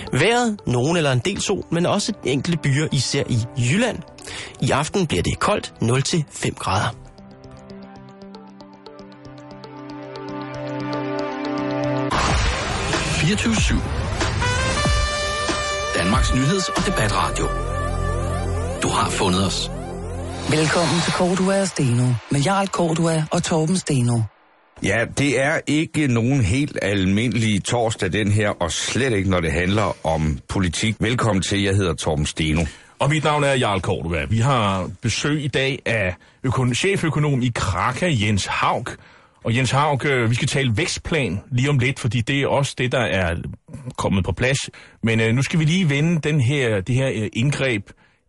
Vejret, nogen eller en del sol, men også enkelte byer, især i Jylland. I aften bliver det koldt 0-5 grader. Danmarks nyheds- og debatradio. Du har fundet os. Velkommen til Cordua og Steno med Jarl Cordua og Torben Steno. Ja, det er ikke nogen helt almindelig torsdag den her, og slet ikke når det handler om politik. Velkommen til, jeg hedder Torben Steno. Og mit navn er Jarl Cordua. Vi har besøg i dag af cheføkonom i Kraka, Jens Haug. Og Jens Haug, vi skal tale vækstplan lige om lidt, fordi det er også det, der er kommet på plads. Men nu skal vi lige vende det her indgreb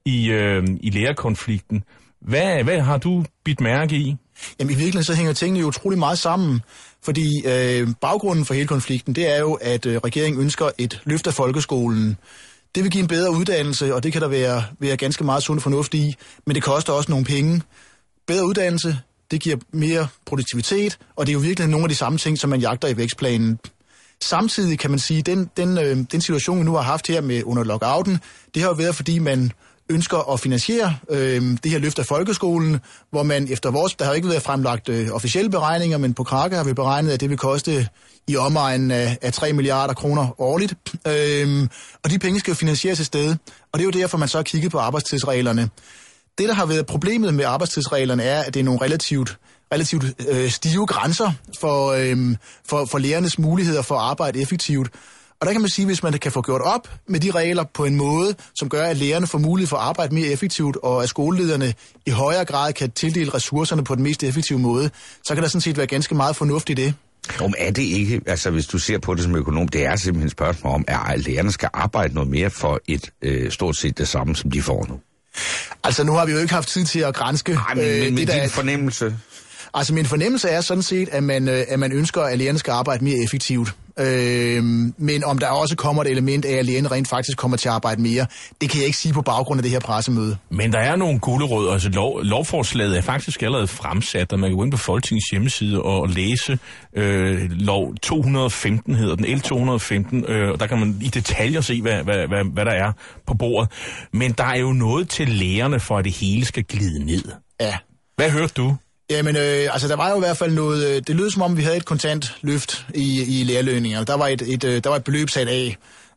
i lærerkonflikten. Hvad har du bidt mærke i? Jamen i virkeligheden så hænger tingene jo utrolig meget sammen, fordi baggrunden for hele konflikten, det er jo, at regeringen ønsker et løft af folkeskolen. Det vil give en bedre uddannelse, og det kan der være ganske meget sund fornuft i, men det koster også nogle penge. Bedre uddannelse, det giver mere produktivitet, og det er jo virkelig nogle af de samme ting, som man jagter i vækstplanen. Samtidig kan man sige, den situation, vi nu har haft her med under lockouten, det har jo været, fordi man ønsker at finansiere det her løft af folkeskolen, hvor man efter der har ikke været fremlagt officielle beregninger, men på Kraka har vi beregnet, at det vil koste i omegnen af 3 milliarder kroner årligt. Og de penge skal jo finansieres et sted, og det er jo derfor, man så har kigget på arbejdstidsreglerne. Det, der har været problemet med arbejdstidsreglerne, er, at det er nogle relativt stive grænser for lærernes muligheder for at arbejde effektivt. Og der kan man sige, hvis man kan få gjort op med de regler på en måde, som gør, at lærerne får mulighed for at arbejde mere effektivt, og at skolelederne i højere grad kan tildele ressourcerne på den mest effektive måde, så kan der sådan set være ganske meget fornuft i det. Om er det ikke, altså hvis du ser på det som økonom, det er simpelthen et spørgsmål om, at lærerne skal arbejde noget mere for et stort set det samme, som de får nu? Altså nu har vi jo ikke haft tid til at granske men din fornemmelse? Altså min fornemmelse er sådan set, at man ønsker, at lærerne skal arbejde mere effektivt. Men om der også kommer et element af, at lærerne rent faktisk kommer til at arbejde mere, det kan jeg ikke sige på baggrund af det her pressemøde. Men der er nogle gulerødder. Altså lovforslaget er faktisk allerede fremsat, og man kan gå ind på Folketingets hjemmeside og læse lov 215 hedder den, L215, og der kan man i detaljer se, hvad der er på bordet. Men der er jo noget til lærerne for, at det hele skal glide ned. Ja. Hvad hørte du? Jamen, altså der var jo i hvert fald noget, det lød som om vi havde et kontant løft i lærerlønninger. Der var et beløb sat af,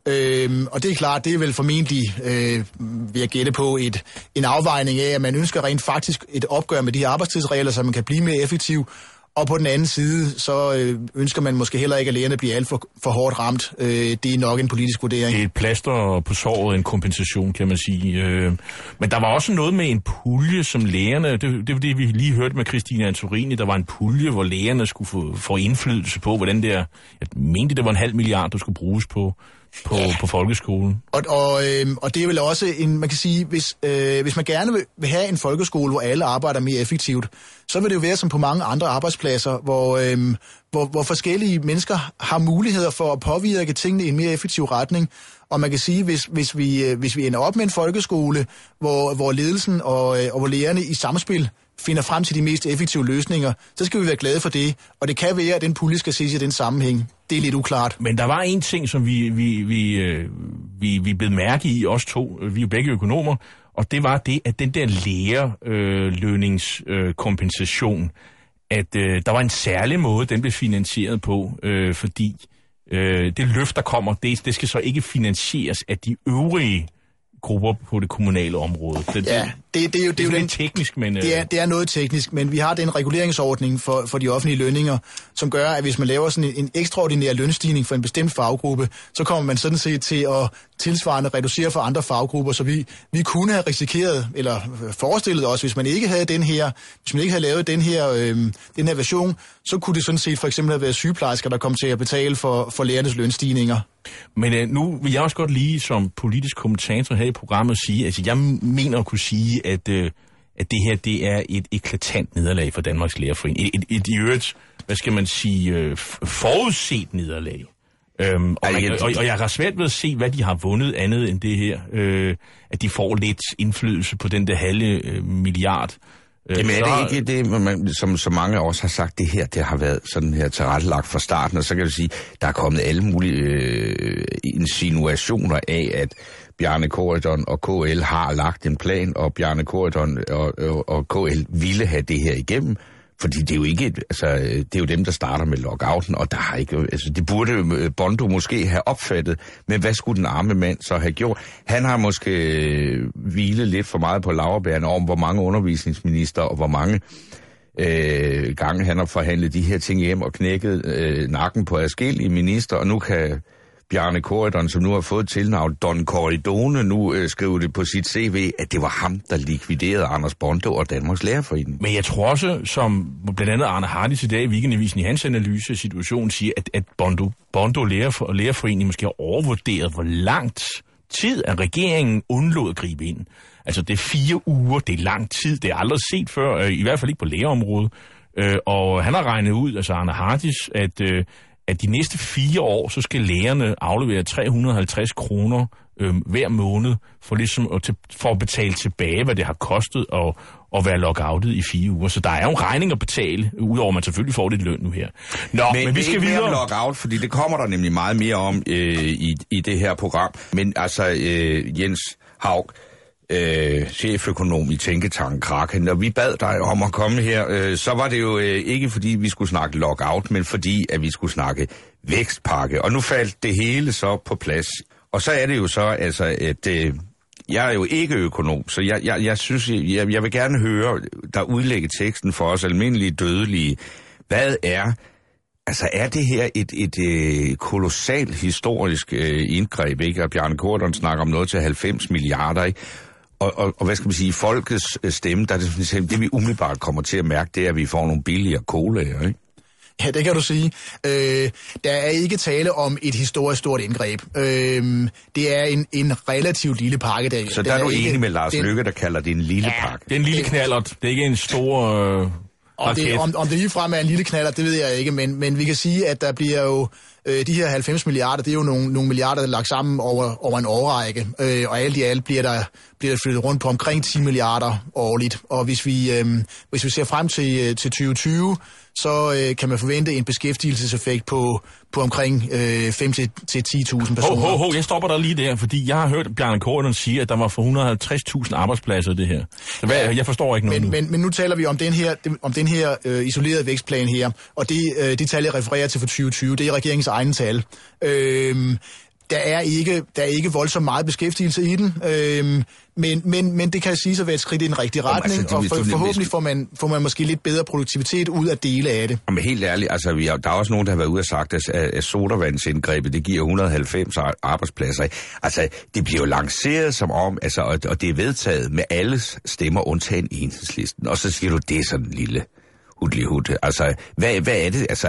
og det er klart, det er vel formentlig, vil jeg gætte på, en afvejning af, at man ønsker rent faktisk et opgør med de her arbejdstidsregler, så man kan blive mere effektiv. Og på den anden side, så ønsker man måske heller ikke, at lærerne bliver alt for hårdt ramt. Det er nok en politisk vurdering. Det er et plaster på såret, en kompensation, kan man sige. Men der var også noget med en pulje, som lærerne, det var det, vi lige hørte med Christine Antorini, der var en pulje, hvor lærerne skulle få indflydelse på, hvordan det er. Jeg mente, det var 0,5 milliard, der skulle bruges på folkeskolen. Og det er vel også man kan sige, hvis man gerne vil have en folkeskole, hvor alle arbejder mere effektivt, så vil det jo være som på mange andre arbejdspladser, hvor forskellige mennesker har muligheder for at påvirke tingene i en mere effektiv retning. Og man kan sige, hvis vi ender op med en folkeskole, hvor ledelsen og hvor lærerne i samspil finder frem til de mest effektive løsninger, så skal vi være glade for det. Og det kan være, at den pulje skal ses i den sammenhæng. Det er lidt uklart. Men der var en ting, som vi blev mærke i, os to, vi er jo begge økonomer, og det var det, at den der lærerlønningskompensation, at der var en særlig måde, den blev finansieret på, fordi det løft, der kommer, det skal så ikke finansieres af de øvrige grupper på det kommunale område. Det er jo lidt teknisk, men det er noget teknisk, men vi har den reguleringsordning for de offentlige lønninger, som gør, at hvis man laver sådan en ekstraordinær lønstigning for en bestemt faggruppe, så kommer man sådan set til at tilsvarende reducere for andre faggrupper, så vi kunne have risikeret eller forestillet os, hvis man ikke havde lavet den her version, så kunne det sådan set for eksempel have været sygeplejersker, der kom til at betale for lærernes lønstigninger. Men nu vil jeg også godt lige som politisk kommentator her i programmet sige, altså jeg mener at kunne sige, at det her, det er et eklatant nederlag for Danmarks Lærerforening. Et i øvrigt, hvad skal man sige, forudset nederlag. Og jeg har svært ved at se, hvad de har vundet andet end det her, at de får lidt indflydelse på den der halve milliard. Jamen er det ikke det, som så mange af os har sagt, det har været sådan her tilrettelagt fra starten, og så kan du sige, der er kommet alle mulige insinuationer af, at Bjarne Corydon og KL har lagt en plan, og Bjarne Corydon og KL ville have det her igennem. Fordi det er jo ikke, det er jo dem, der starter med lockouten, og der har ikke, det burde Bondo måske have opfattet, men hvad skulle den arme mand så have gjort? Han har måske hvilet lidt for meget på laurbærrene om, hvor mange undervisningsminister og hvor mange gange han har forhandlet de her ting hjem og knækket nakken på adskillige minister, og nu kan Bjarne Corydon, som nu har fået tilnavn Don Corridone, nu skriver det på sit CV, at det var ham, der likviderede Anders Bondo og Danmarks Lærerforening. Men jeg tror også, som blandt andet Arne Hardis i dag i Weekendavisen i hans analyse af situationen siger, at Bondo Lærerforening måske har overvurderet, hvor langt tid at regeringen undlod at gribe ind. Altså det er 4 uger, det er lang tid, det er aldrig set før, i hvert fald ikke på lærerområdet. Og han har regnet ud, altså Arne Hardis, at de næste 4 år, så skal lærerne aflevere 350 kroner hver måned for at betale tilbage, hvad det har kostet at være lockoutet i 4 uger. Så der er jo en regning at betale, udover at man selvfølgelig får lidt løn nu her. Men vi skal videre om lockout, fordi det kommer der nemlig meget mere om i det her program. Men altså, Jens Haug, cheføkonom i Tænketanken Kraka, når vi bad dig om at komme her, så var det jo ikke fordi vi skulle snakke lockout, men fordi at vi skulle snakke vækstpakke. Og nu faldt det hele så på plads. Og så er det jo så, altså, at jeg er jo ikke økonom, så jeg synes, jeg vil gerne høre der udlægge teksten for os almindelige dødelige. Hvad er, altså er det her et kolossalt historisk indgreb, ikke? Og Bjarne Corydon snakker om noget til 90 milliarder, ikke? Og hvad skal man sige, folkets stemme, der er det vi umiddelbart kommer til at mærke, det er, at vi får nogle billigere colaer, ikke? Ja, det kan du sige. Der er ikke tale om et historisk stort indgreb. Det er en relativt lille pakke. Så der er du enig med Lars Løkke, der kalder det en lille pakke? Det er en lille knallert. Det er ikke en stor om det ligefrem er en lille knallert, det ved jeg ikke, men vi kan sige, at der bliver jo de her 90 milliarder, det er jo nogle milliarder, der er lagt sammen over en årrække, og alt i alt bliver der flyttet rundt på omkring 10 milliarder årligt. Og hvis vi ser frem til 2020, så kan man forvente en beskæftigelseseffekt på omkring 5.000 til 10.000 personer. Jeg stopper der lige der, fordi jeg har hørt Bjarne Corydon sige, at der var for 150.000 arbejdspladser i det her. Jeg forstår ikke noget men nu taler vi om den her isolerede vækstplan her, og det tal, jeg refererer til for 2020, det er regeringens egen tal. Der er ikke voldsomt meget beskæftigelse i den, men det kan siges at være et skridt i den rigtige retning, altså, og forhåbentlig får man måske lidt bedre produktivitet ud af dele af det. Men helt ærligt, altså, der er også nogen, der har været ude og sagt, at sodavandsindgrebet, det giver 190 arbejdspladser. Altså, det bliver jo lanceret som om, altså, og det er vedtaget med alles stemmer, undtagen Enhedslisten. Og så siger du, det er sådan en lille hudlig. Altså, hvad er det? Altså,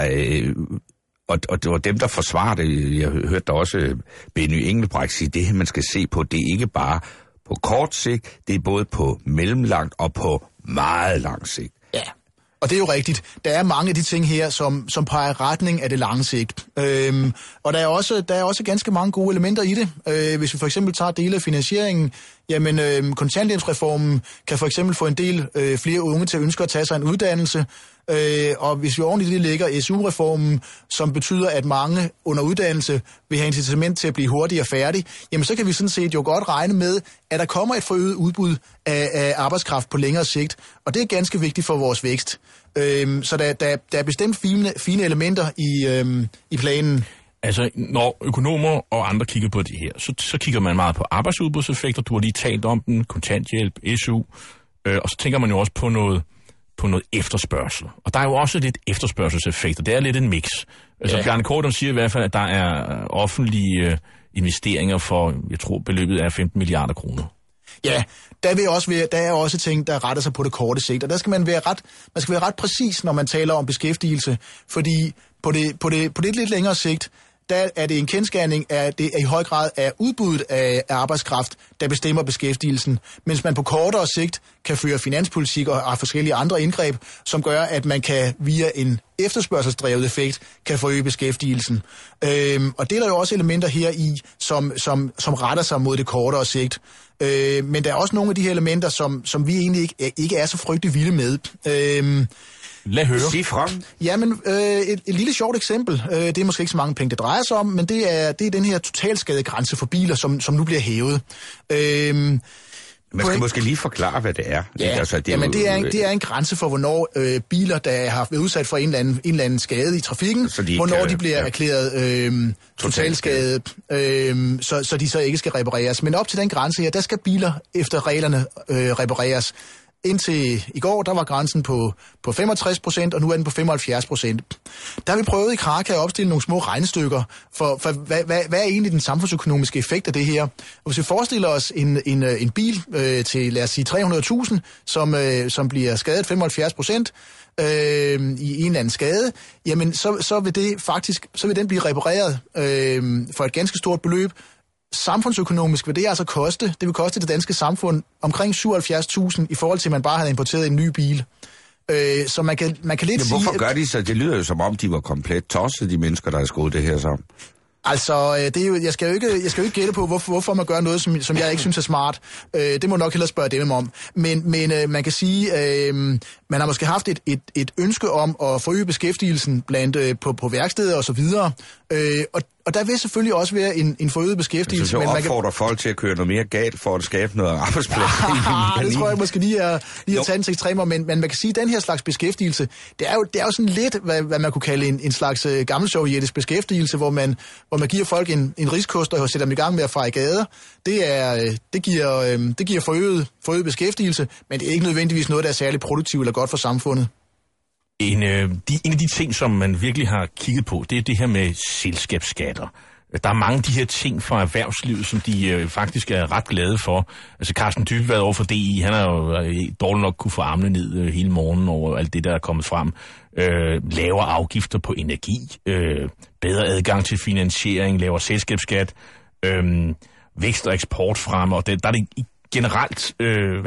og det var dem, der forsvarer det. Jeg hørte da også Benny Engelbrecht sige, det her, man skal se på, det er ikke bare på kort sigt, det er både på mellemlangt og på meget lang sigt. Ja, og det er jo rigtigt. Der er mange af de ting her, som peger retning af det lange sigt. Og der er også ganske mange gode elementer i det. Hvis vi for eksempel tager dele af finansieringen, jamen kontanthjælpsreformen kan for eksempel få en del flere unge til at ønske at tage sig en uddannelse. Og hvis vi oven i det lægger SU-reformen, som betyder, at mange under uddannelse vil have incitament til at blive hurtigere færdig, jamen så kan vi sådan set jo godt regne med, at der kommer et forøget udbud af arbejdskraft på længere sigt, og det er ganske vigtigt for vores vækst. Så der er bestemt fine elementer i planen. Altså, når økonomer og andre kigger på det her, så kigger man meget på arbejdsudbudseffekter. Du har lige talt om den, kontanthjælp, SU, og så tænker man jo også på noget efterspørgsel. Og der er jo også lidt efterspørgselseffekter. Det er lidt en mix. Altså, Bjarne Corydon siger i hvert fald, at der er offentlige investeringer for, jeg tror, beløbet er 15 milliarder kroner. Ja, der er også ting, der retter sig på det korte sigt, og der skal man være ret præcis, når man taler om beskæftigelse, fordi på det lidt længere sigt, der er det en kendsgerning, at det i høj grad er udbuddet af arbejdskraft, der bestemmer beskæftigelsen, mens man på kortere sigt kan føre finanspolitik og forskellige andre indgreb, som gør, at man kan via en efterspørgselsdrevet effekt kan forøge beskæftigelsen. Og det er der jo også elementer her i, som retter sig mod det kortere sigt. Men der er også nogle af de her elementer, som vi egentlig ikke er så frygtelig vilde med. Lad høre. Sig frem. Jamen, et lille sjovt eksempel. Det er måske ikke så mange penge, det drejer sig om, men det er den her totalskadegrænse for biler, som nu bliver hævet. Man skal måske lige forklare, hvad det er. Ja, altså, det er en grænse for, hvornår biler, der har været udsat for en eller anden skade i trafikken, hvornår de bliver erklæret totalskade, så de så ikke skal repareres. Men op til den grænse her, der skal biler efter reglerne repareres. Indtil i går, der var grænsen på 65%, og nu er den på 75%. Der har vi prøvet i Kraka at opstille nogle små regnestykker for hvad er egentlig den samfundsøkonomiske effekt af det her. Og hvis vi forestiller os en bil til, lad os sige, 300.000, som bliver skadet 75%, i en eller anden skade, jamen så vil den blive repareret for et ganske stort beløb. Samfundsøkonomisk vil det altså koste, det vil koste det danske samfund omkring 77.000 i forhold til, at man bare havde importeret en ny bil. Så man kan lidt sige... Hvorfor gør de så? Det lyder jo som om, de var komplet tosset, de mennesker, der har skruet det her sammen. Altså, det er jo, jeg skal jo ikke gætte på, hvorfor man gør noget, som jeg ikke synes er smart. Det må nok hellere spørge dem om. Men man kan sige, man har måske haft et ønske om at forøge beskæftigelsen blandt på værksteder og så videre. Og der vil selvfølgelig også være en forøget beskæftigelse. Så opfordrer folk til at køre noget mere galt for at skabe noget arbejdsplads. Det tror jeg måske lige at tage en til ekstremer, men man kan sige, at den her slags beskæftigelse, det er jo sådan lidt, hvad man kunne kalde en slags gammelsovjetisk beskæftigelse, hvor man giver folk en riskost og sætter dem i gang med at feje gader. Det giver forøget beskæftigelse, men det er ikke nødvendigvis noget, der er særlig produktivt eller godt for samfundet. En af de ting, som man virkelig har kigget på, det er det her med selskabsskatter. Der er mange af de her ting fra erhvervslivet, som de faktisk er ret glade for. Altså Carsten Dybvad over for DI, han har jo dårligt nok kunne få armene ned hele morgenen over alt det, der er kommet frem. Lavere afgifter på energi, bedre adgang til finansiering, lavere selskabsskat, vækst- og eksportfremme, og der er det generelt,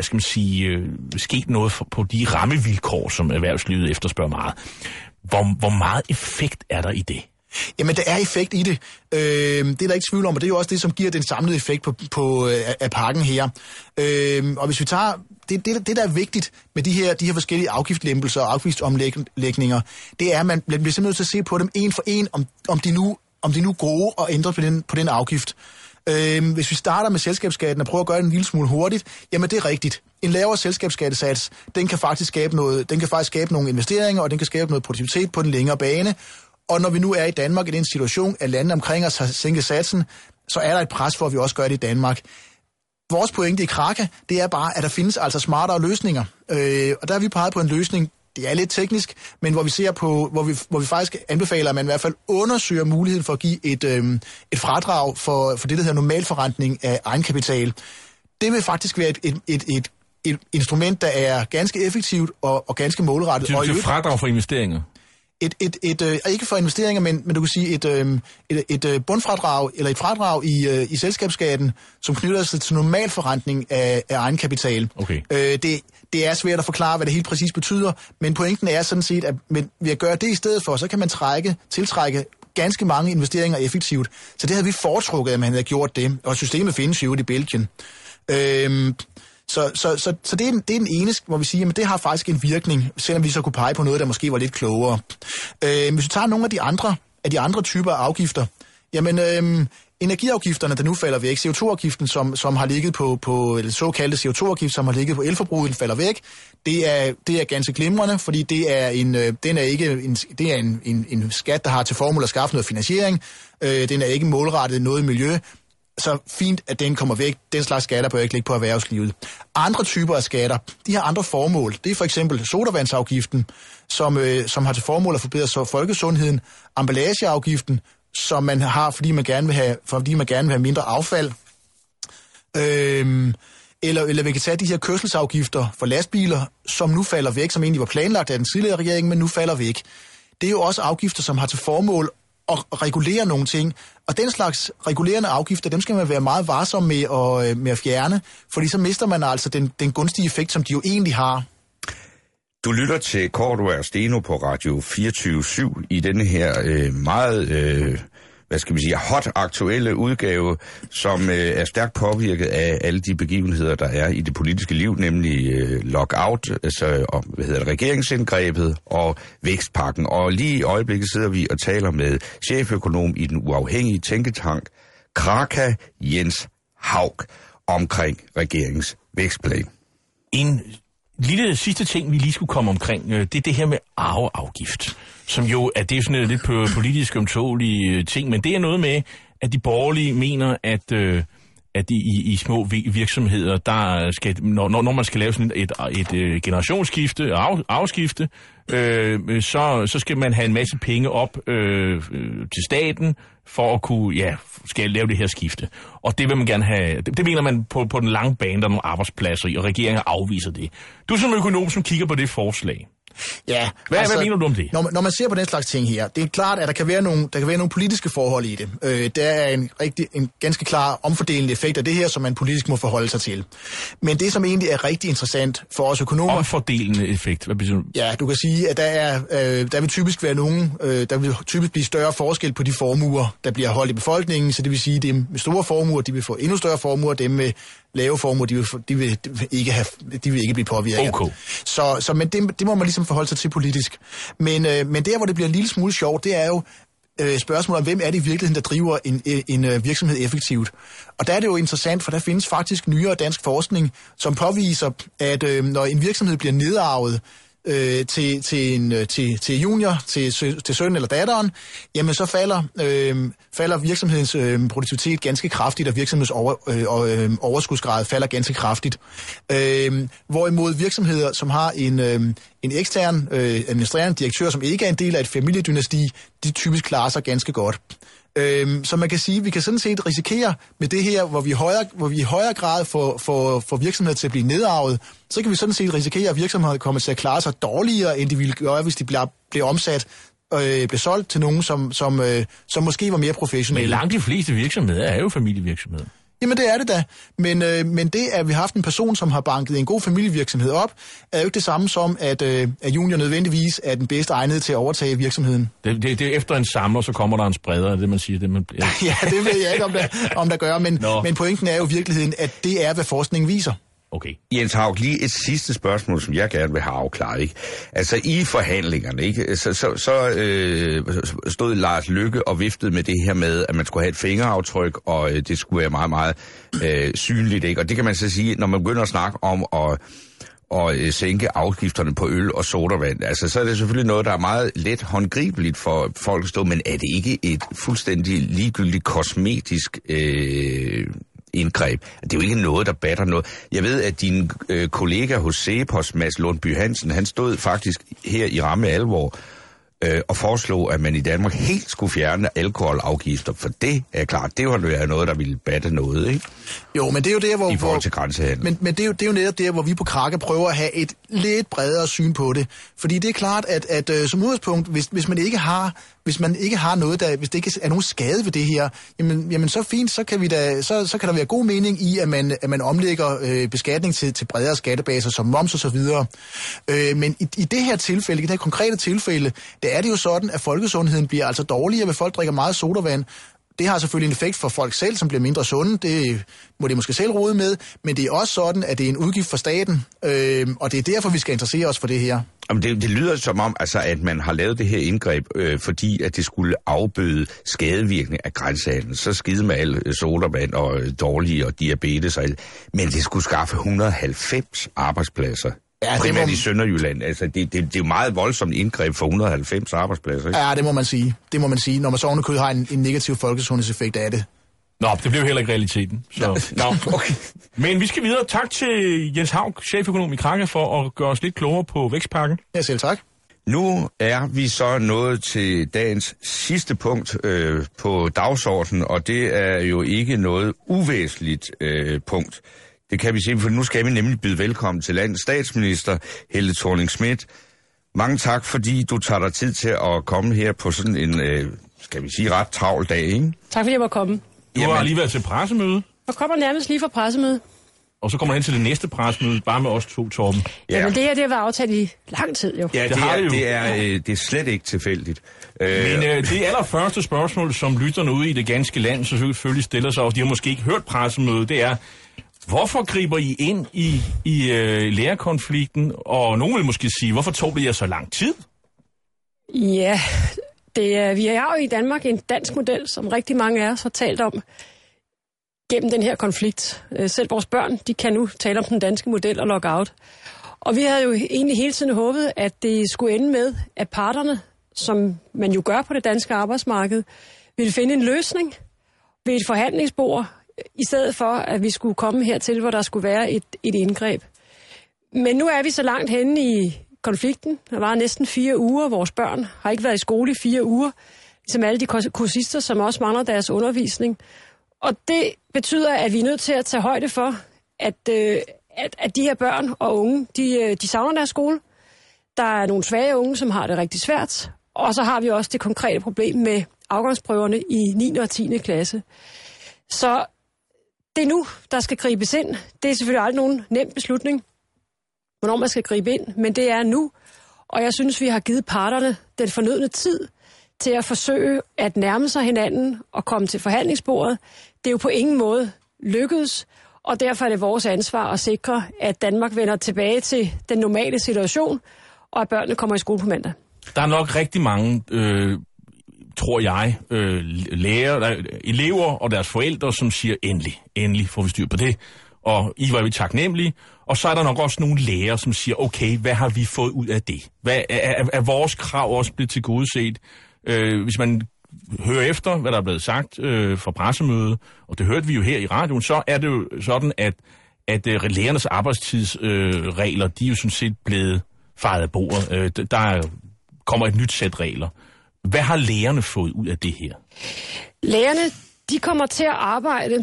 sket noget på de rammevilkår, som erhvervslivet efterspørger meget. Hvor meget effekt er der i det? Jamen, der er effekt i det. Det er der ikke tvivl om, og det er jo også det, som giver den samlede effekt af pakken her. Og hvis vi tager det, der er vigtigt med de her forskellige afgiftslempelser og afgiftsomlægninger, det er, at man bliver simpelthen nødt til at se på dem en for en, om de nu er gode og ændre på den afgift. Hvis vi starter med selskabsskatten og prøver at gøre det en lille smule hurtigt, jamen det er rigtigt. En lavere selskabsskattesats, den kan faktisk skabe nogle investeringer, og den kan skabe noget produktivitet på den længere bane. Og når vi nu er i Danmark i den situation, at landene omkring os har sænket satsen, så er der et pres for, at vi også gør det i Danmark. Vores pointe i Kraka, det er bare, at der findes altså smartere løsninger. Og der har vi peget på en løsning, det er lidt teknisk, men hvor vi ser på, hvor vi faktisk anbefaler, at man i hvert fald undersøger muligheden for at give et fradrag for det, der hedder normalforrentning af egenkapital. Det vil faktisk være et instrument, der er ganske effektivt og ganske målrettet. Det er et fradrag for investeringer? Ikke for investeringer, men du kan sige et bundfradrag eller et fradrag i selskabsskatten, som knytter sig til normalforrentning af egenkapital. Okay. Det er svært at forklare, hvad det helt præcis betyder, men pointen er sådan set, at ved at gøre det i stedet for, så kan man tiltrække ganske mange investeringer effektivt. Så det havde vi foretrukket, at man havde gjort det, og systemet findes jo i Belgien. Så det er den ene, hvor vi siger, at det har faktisk en virkning, selvom vi så kunne pege på noget, der måske var lidt klogere. Hvis vi tager nogle af de andre typer af afgifter, jamen energiafgifterne, der nu falder væk, CO2-afgiften, som har ligget på eller såkaldte CO2-afgift, som har ligget på elforbruget, den falder væk. Det er ganske glimrende, fordi det er en skat, der har til formål at skaffe noget finansiering. Den er ikke målrettet noget miljø. Så fint, at den kommer væk. Den slags skatter bør ikke ligge på erhvervslivet. Andre typer af skatter, de har andre formål. Det er for eksempel sodavandsafgiften, som har til formål at forbedre folkesundheden. Emballageafgiften, som man har, fordi man gerne vil have mindre affald. Eller vi kan tage de her kørselsafgifter for lastbiler, som nu falder væk, som egentlig var planlagt af den tidligere regering, men nu falder væk. Det er jo også afgifter, som har til formål at regulere nogle ting. Og den slags regulerende afgifter, dem skal man være meget varsom med at fjerne, fordi så mister man altså den gunstige effekt, som de jo egentlig har. Du lytter til Cordua og Steno på Radio 24/7 i denne her meget hot aktuelle udgave, som er stærkt påvirket af alle de begivenheder, der er i det politiske liv, nemlig lockout, altså regeringsindgrebet og vækstpakken. Og lige i øjeblikket sidder vi og taler med cheføkonom i den uafhængige tænketank, Kraka, Jens Haug, omkring regeringens vækstplan. En lille sidste ting, vi lige skulle komme omkring, det er det her med arveafgift, som jo det er sådan en lidt politisk ømtålig ting, men det er noget med, at de borgerlige mener, at i små virksomheder, der skal, når man skal lave sådan et generationsskifte, arveskifte, så skal man have en masse penge op til staten, for at kunne, skal lave det her skifte. Og det vil man gerne have, det mener man på den lange bane, der er nogle arbejdspladser i, og regeringen afviser det. Du som økonom, som kigger på det forslag. Ja, hvad mener du om det? Når man ser på den slags ting her, det er klart, at der kan være nogle politiske forhold i det. Der er en ganske klar omfordelende effekt af det her, som man politisk må forholde sig til. Men det, som egentlig er rigtig interessant for os økonomer... Omfordelende effekt? Hvad betyder det? Ja, du kan sige, at der vil typisk være der vil typisk blive større forskel på de formuer, der bliver holdt i befolkningen, så det vil sige, at dem med store formuer, de vil få endnu større formuer, dem med lave formuer, de vil ikke blive påvirket. Okay. Men det må man ligesom forholde sig til politisk. Men der, hvor det bliver en lille smule sjovt, det er jo spørgsmålet om, hvem er det i virkeligheden, der driver en virksomhed effektivt. Og der er det jo interessant, for der findes faktisk nyere dansk forskning, som påviser, at når en virksomhed bliver nedarvet til junior, til søn eller datteren, jamen så falder virksomhedens produktivitet ganske kraftigt, og virksomhedens overskudsgrad falder ganske kraftigt. Hvorimod virksomheder, som har en ekstern administrerende direktør, som ikke er en del af et familiedynasti, de typisk klarer sig ganske godt. Så man kan sige, at vi kan sådan set risikere med det her, hvor vi i højere grad får virksomheder til at blive nedarvet, så kan vi sådan set risikere, at virksomheder kommer til at klare sig dårligere, end de ville gøre, hvis de bliver omsat og blev solgt til nogen, som måske var mere professionelle. Men langt de fleste virksomheder er jo familievirksomheder. Jamen det er det da, men det, at vi har haft en person, som har banket en god familievirksomhed op, er jo ikke det samme som, at junior nødvendigvis er den bedste egnet til at overtage virksomheden. Det er efter en samler, så kommer der en spreder, det man siger. Ja, det ved jeg ikke, om der gør, men pointen er jo i virkeligheden, at det er, hvad forskningen viser. Okay. Jens Haug, lige et sidste spørgsmål, som jeg gerne vil have afklaret, ikke? Altså i forhandlingerne, ikke? Så stod Lars Løkke og viftede med det her med, at man skulle have et fingeraftryk, og det skulle være meget, meget synligt, ikke? Og det kan man så sige, når man begynder at snakke om at sænke afgifterne på øl og sodavand, altså så er det selvfølgelig noget, der er meget let håndgribeligt for folk at stå, men er det ikke et fuldstændig ligegyldigt kosmetisk indgreb? Det er jo ikke noget, der batter noget. Jeg ved, at din kollega hos Cepos, Mads Lundby Hansen, han stod faktisk her i ramme alvor og foreslog, at man i Danmark helt skulle fjerne alkoholafgifter, for det er klart, det var jo noget, der ville batte noget, ikke? Jo, men det er jo der, hvor... I forhold til grænsehandel. Men det er jo netop der, hvor vi på Kraka prøver at have et lidt bredere syn på det. Fordi det er klart, at som udgangspunkt, hvis man ikke har noget, hvis det ikke er nogen skade ved det her, jamen så fint, så kan der være god mening i, at man omlægger beskatning til bredere skattebaser som moms og så videre. Men i det her tilfælde, i det her konkrete tilfælde, der er det jo sådan, at folkesundheden bliver altså dårligere, hvis folk drikker meget sodavand. Det har selvfølgelig en effekt for folk selv, som bliver mindre sunde. Det må de måske selv rode med. Men det er også sådan, at det er en udgift for staten. Og det er derfor, vi skal interessere os for det her. Jamen det lyder som om, altså, at man har lavet det her indgreb, fordi at det skulle afbøde skadevirkning af grænsehandel. Så skide med al sodavand og dårlige og diabetes og alt. Men det skulle skaffe 190 arbejdspladser. Ja, primært i Sønderjylland. Altså, det er jo meget voldsomt indgreb for 190 arbejdspladser, ikke? Ja, det må man sige. Når man så ovenikøbet har en negativ folkesundhedseffekt af det. Nå, det bliver heller ikke realiteten. Så. Nå, okay. Men vi skal videre. Tak til Jens Haug, cheføkonom i Kraka, for at gøre os lidt klogere på vækstpakken. Ja, selv tak. Nu er vi så nået til dagens sidste punkt på dagsordenen, og det er jo ikke noget uvæsentligt punkt. Det kan vi sige, for nu skal vi nemlig byde velkommen til landets statsminister, Helle Thorning-Schmidt. Mange tak, fordi du tager dig tid til at komme her på sådan en, skal vi sige, ret travl dag, ikke? Tak fordi jeg måtte komme. Du har lige været til pressemøde. Jeg kommer nærmest lige fra pressemøde. og så kommer man hen til det næste pressemøde, bare med os to, Torben. Ja, men det her, det har været aftalt i lang tid, jo. Ja, det er slet ikke tilfældigt. Men det allerførste spørgsmål, som lytterne ude i det ganske land selvfølgelig stiller sig, og de har måske ikke hørt pressemødet, det er, hvorfor griber I ind i lærerkonflikten? Og nogen vil måske sige, hvorfor tog det jer så lang tid? Ja, vi har jo i Danmark en dansk model, som rigtig mange af os har talt om gennem den her konflikt. Selv vores børn, de kan nu tale om den danske model og lockout. Og vi havde jo egentlig hele tiden håbet, at det skulle ende med, at parterne, som man jo gør på det danske arbejdsmarked, ville finde en løsning ved et forhandlingsbord, i stedet for, at vi skulle komme hertil, hvor der skulle være et indgreb. Men nu er vi så langt henne i konflikten. Der var næsten 4 uger. Vores børn har ikke været i skole i 4 uger, ligesom alle de kursister, som også mangler deres undervisning. Og det betyder, at vi er nødt til at tage højde for, at de her børn og unge, de savner deres skole. Der er nogle svage unge, som har det rigtig svært. Og så har vi også det konkrete problem med afgangsprøverne i 9. og 10. klasse. Så det er nu, der skal gribes ind. Det er selvfølgelig aldrig nogen nem beslutning, hvornår man skal gribe ind, men det er nu. Og jeg synes, vi har givet parterne den fornødne tid til at forsøge at nærme sig hinanden og komme til forhandlingsbordet. Det er jo på ingen måde lykkedes, og derfor er det vores ansvar at sikre, at Danmark vender tilbage til den normale situation, og at børnene kommer i skole på mandag. Der er nok rigtig mange, tror jeg, elever og deres forældre, som siger, endelig får vi styr på det, og I var vi taknemmelige. Og så er der nok også nogle lærere, som siger, okay, hvad har vi fået ud af det? Hvad er vores krav også blevet tilgodeset? Hvis man hører efter, hvad der er blevet sagt fra pressemødet, og det hørte vi jo her i radioen, så er det jo sådan, at lærernes arbejdstidsregler, de er jo sådan set blevet fejet af bordet. Der kommer et nyt sæt regler. Hvad har lærerne fået ud af det her? Lærerne, de kommer til at arbejde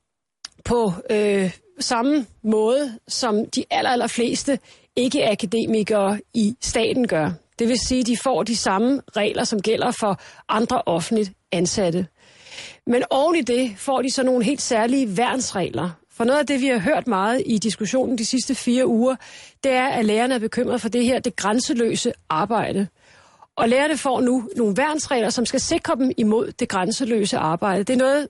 på samme måde, som de allerfleste ikke-akademikere i staten gør. Det vil sige, at de får de samme regler, som gælder for andre offentligt ansatte. Men oven i det får de så nogle helt særlige værnsregler. For noget af det, vi har hørt meget i diskussionen de sidste 4 uger, det er, at lærerne er bekymret for det grænseløse arbejde. Og lærerne får nu nogle værnsregler, som skal sikre dem imod det grænseløse arbejde. Det er noget,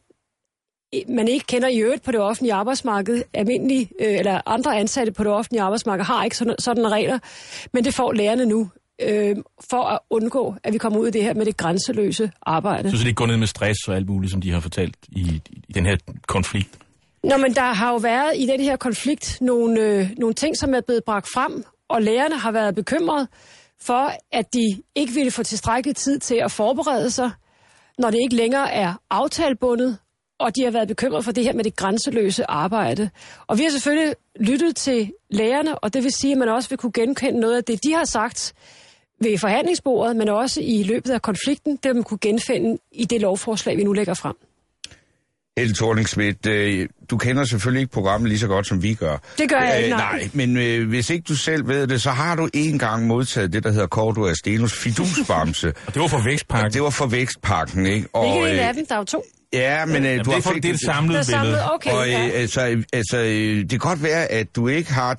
man ikke kender i øvrigt på det offentlige arbejdsmarked. Eller andre ansatte på det offentlige arbejdsmarked har ikke sådan regler, men det får lærerne nu, for at undgå, at vi kommer ud af det her med det grænseløse arbejde. Så det går ned med stress og alt muligt, som de har fortalt i den her konflikt? Nå, men der har jo været i den her konflikt nogle ting, som er blevet bragt frem, og lærerne har været bekymret for, at de ikke ville få tilstrækkelig tid til at forberede sig, når det ikke længere er aftalebundet, og de har været bekymret for det her med det grænseløse arbejde. Og vi har selvfølgelig lyttet til lærerne, og det vil sige, at man også vil kunne genkende noget af det, de har sagt ved forhandlingsbordet, men også i løbet af konflikten, det vil man kunne genfinde i det lovforslag, vi nu lægger frem. Helle Thorning-Schmidt, du kender selvfølgelig ikke programmet lige så godt, som vi gør. Det gør jeg ikke, nej. Men hvis ikke du selv ved det, så har du engang modtaget det, der hedder Cordua Stenos fidusbamse. Og det var for Vækstpakken. Det var for Vækstpakken, ikke? Og, ikke en af dem, der er jo 2. Ja, men du har det er et samlet billede. Okay, og det kan godt være, at du ikke har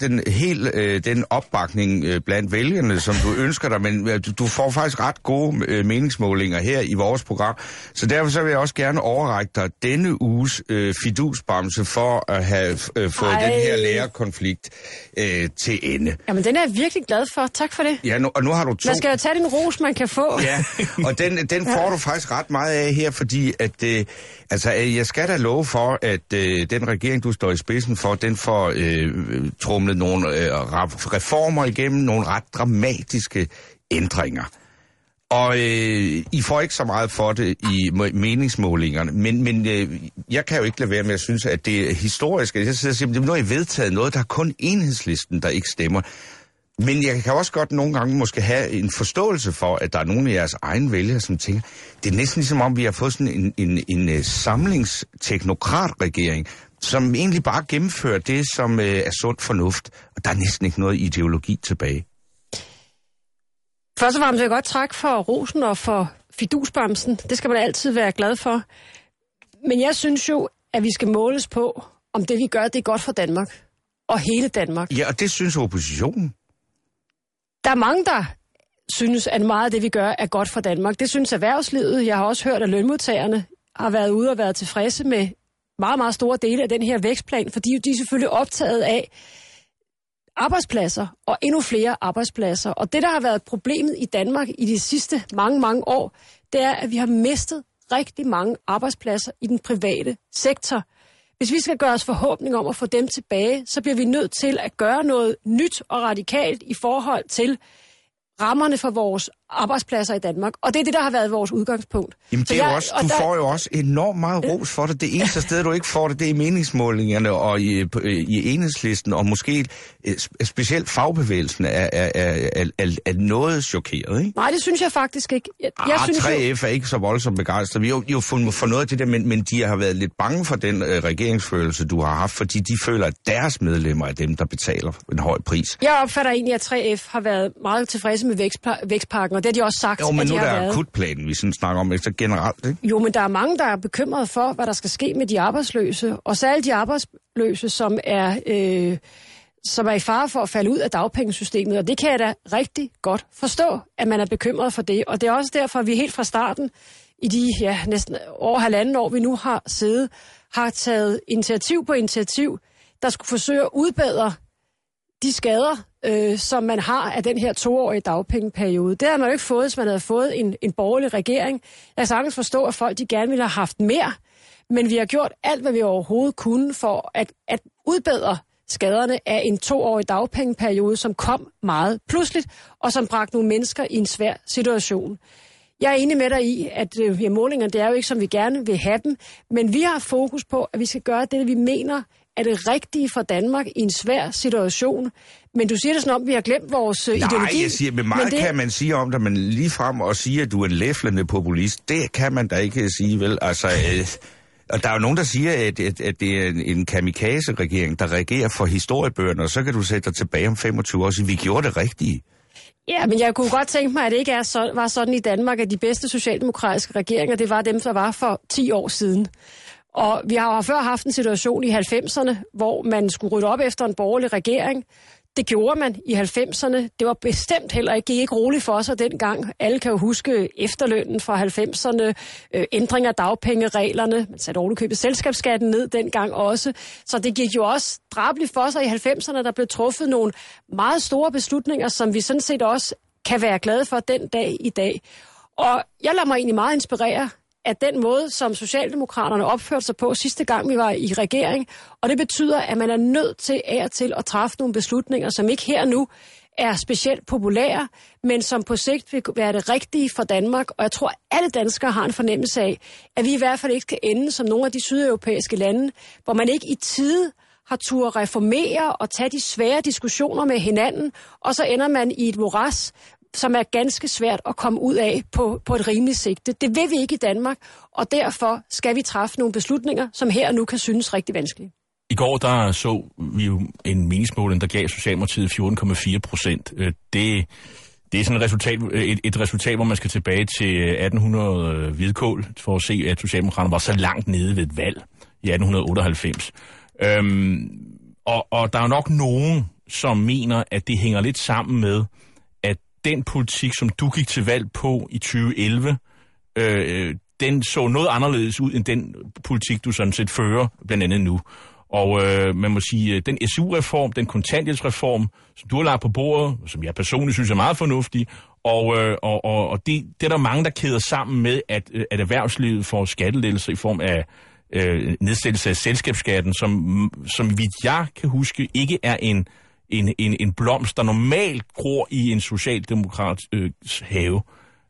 den opbakning blandt vælgerne, som du ønsker dig, men du får faktisk ret gode meningsmålinger her i vores program. Så derfor så vil jeg også gerne overrække dig denne uges fidusbamse for at have fået den her lærerkonflikt til ende. Jamen, den er jeg virkelig glad for. Tak for det. Ja, og nu har du 2. Man skal jo tage den ros, man kan få. Ja, og den får du faktisk ret meget af her, fordi at jeg skal da love for, at den regering, du står i spidsen for, den får tromlet nogle reformer igennem, nogle ret dramatiske ændringer. Og I får ikke så meget for det i meningsmålingerne, men jeg kan jo ikke lade være med at synes, at det er historisk. Jeg sidder og siger, at nu er I vedtaget noget, der er kun Enhedslisten, der ikke stemmer. Men jeg kan også godt nogle gange måske have en forståelse for, at der er nogle af jeres egne vælgere, som tænker, det er næsten ligesom om, vi har fået sådan en samlingsteknokratregering, som egentlig bare gennemfører det, som er sund fornuft. Og der er næsten ikke noget ideologi tilbage. Først og fremmest vil jeg godt takke for rosen og for fidusbamsen. Det skal man altid være glad for. Men jeg synes jo, at vi skal måles på, om det vi gør, det er godt for Danmark. og hele Danmark. Ja, og det synes oppositionen. Der er mange, der synes, at meget af det, vi gør, er godt for Danmark. Det synes erhvervslivet. Jeg har også hørt, at lønmodtagerne har været ude og været tilfredse med meget, meget store dele af den her vækstplan, fordi de er selvfølgelig optaget af arbejdspladser og endnu flere arbejdspladser. Og det, der har været problemet i Danmark i de sidste mange, mange år, det er, at vi har mistet rigtig mange arbejdspladser i den private sektor. Hvis vi skal gøre os forhåbning om at få dem tilbage, så bliver vi nødt til at gøre noget nyt og radikalt i forhold til rammerne for vores arbejdspladser i Danmark. Og det er det, der har været vores udgangspunkt. Jamen, det er jo også, får jo også enormt meget ros for det. Det eneste sted, du ikke får det, det er i meningsmålingerne og i Enhedslisten, og måske specielt fagbevægelsen er noget chokeret, ikke? Nej, det synes jeg faktisk ikke. Jeg synes 3F er ikke så voldsomt begejstret. Vi har jo fundet for noget af det der, men de har været lidt bange for den regeringsfølelse, du har haft, fordi de føler, at deres medlemmer er dem, der betaler en høj pris. Jeg opfatter egentlig, at 3F har været meget tilfredse med vækstpakken, og det har de også sagt, jo, men at de nu har der været. Er akutplanen, vi sådan snakker om, ikke generelt, ikke? Jo, men der er mange, der er bekymrede for, hvad der skal ske med de arbejdsløse, og særligt de arbejdsløse, som er i fare for at falde ud af dagpengesystemet, og det kan jeg da rigtig godt forstå, at man er bekymret for det, og det er også derfor, at vi helt fra starten, i de næsten over 1,5 år, vi nu har siddet, har taget initiativ på initiativ, der skulle forsøge at udbedre de skader, som man har af den her 2-årige dagpengeperiode. Det har man jo ikke fået, hvis man havde fået en borgerlig regering. Jeg kan sagtens forstå, at folk de gerne ville have haft mere, men vi har gjort alt, hvad vi overhovedet kunne for at udbedre skaderne af en 2-årig dagpengeperiode, som kom meget pludseligt, og som bragte nogle mennesker i en svær situation. Jeg er enig med dig i, at målingerne, det er jo ikke, som vi gerne vil have dem, men vi har fokus på, at vi skal gøre det, vi mener er det rigtige for Danmark i en svær situation. Men du siger det sådan om, vi har glemt vores ideologi. Nej, jeg siger, men meget kan man sige om det, men lige frem og sige, at du er en læflende populist, det kan man da ikke sige, vel? Altså, og der er jo nogen, der siger, at det er en kamikaze-regering, der regerer for historiebøgerne, og så kan du sætte dig tilbage om 25 år og sige, vi gjorde det rigtige. Ja, men jeg kunne godt tænke mig, at det ikke var sådan i Danmark, at de bedste socialdemokratiske regeringer, det var dem, der var for 10 år siden. Og vi har jo før haft en situation i 90'erne, hvor man skulle rydde op efter en borgerlig regering. Det gjorde man i 90'erne. Det var bestemt heller ikke, gik ikke roligt for sig dengang. Alle kan jo huske efterlønnen fra 90'erne, ændring af dagpengereglerne. Man satte ovenikøbet selskabsskatten ned dengang også. Så det gik jo også drabeligt for sig i 90'erne. Der blev truffet nogle meget store beslutninger, som vi sådan set også kan være glade for den dag i dag. Og jeg lader mig egentlig meget inspirere at den måde, som Socialdemokraterne opførte sig på sidste gang, vi var i regering. Og det betyder, at man er nødt til af og til at træffe nogle beslutninger, som ikke her nu er specielt populære, men som på sigt vil være det rigtige for Danmark. Og jeg tror, at alle danskere har en fornemmelse af, at vi i hvert fald ikke skal ende som nogle af de sydeuropæiske lande, hvor man ikke i tide har tur reformere og tage de svære diskussioner med hinanden, og så ender man i et moras, som er ganske svært at komme ud af på et rimeligt sigte. Det vil vi ikke i Danmark, og derfor skal vi træffe nogle beslutninger, som her og nu kan synes rigtig vanskelige. I går der så vi jo en meningsmåling, der gav Socialdemokratiet 14,4%. Det er sådan et resultat, hvor man skal tilbage til 1800 hvidkål, for at se, at Socialdemokraterne var så langt nede ved et valg i 1898. Og der er nok nogen, som mener, at det hænger lidt sammen med, at den politik, som du gik til valg på i 2011, den så noget anderledes ud end den politik, du sådan set fører, blandt andet nu. Og man må sige, den SU-reform, den kontanthjælpsreform, som du har lagt på bordet, som jeg personligt synes er meget fornuftig, og det er der mange, der kæder sammen med, at erhvervslivet får skattelettelser i form af nedsættelse af selskabsskatten, som vidt jeg kan huske, ikke er en blomst, der normalt gror i en socialdemokrats have.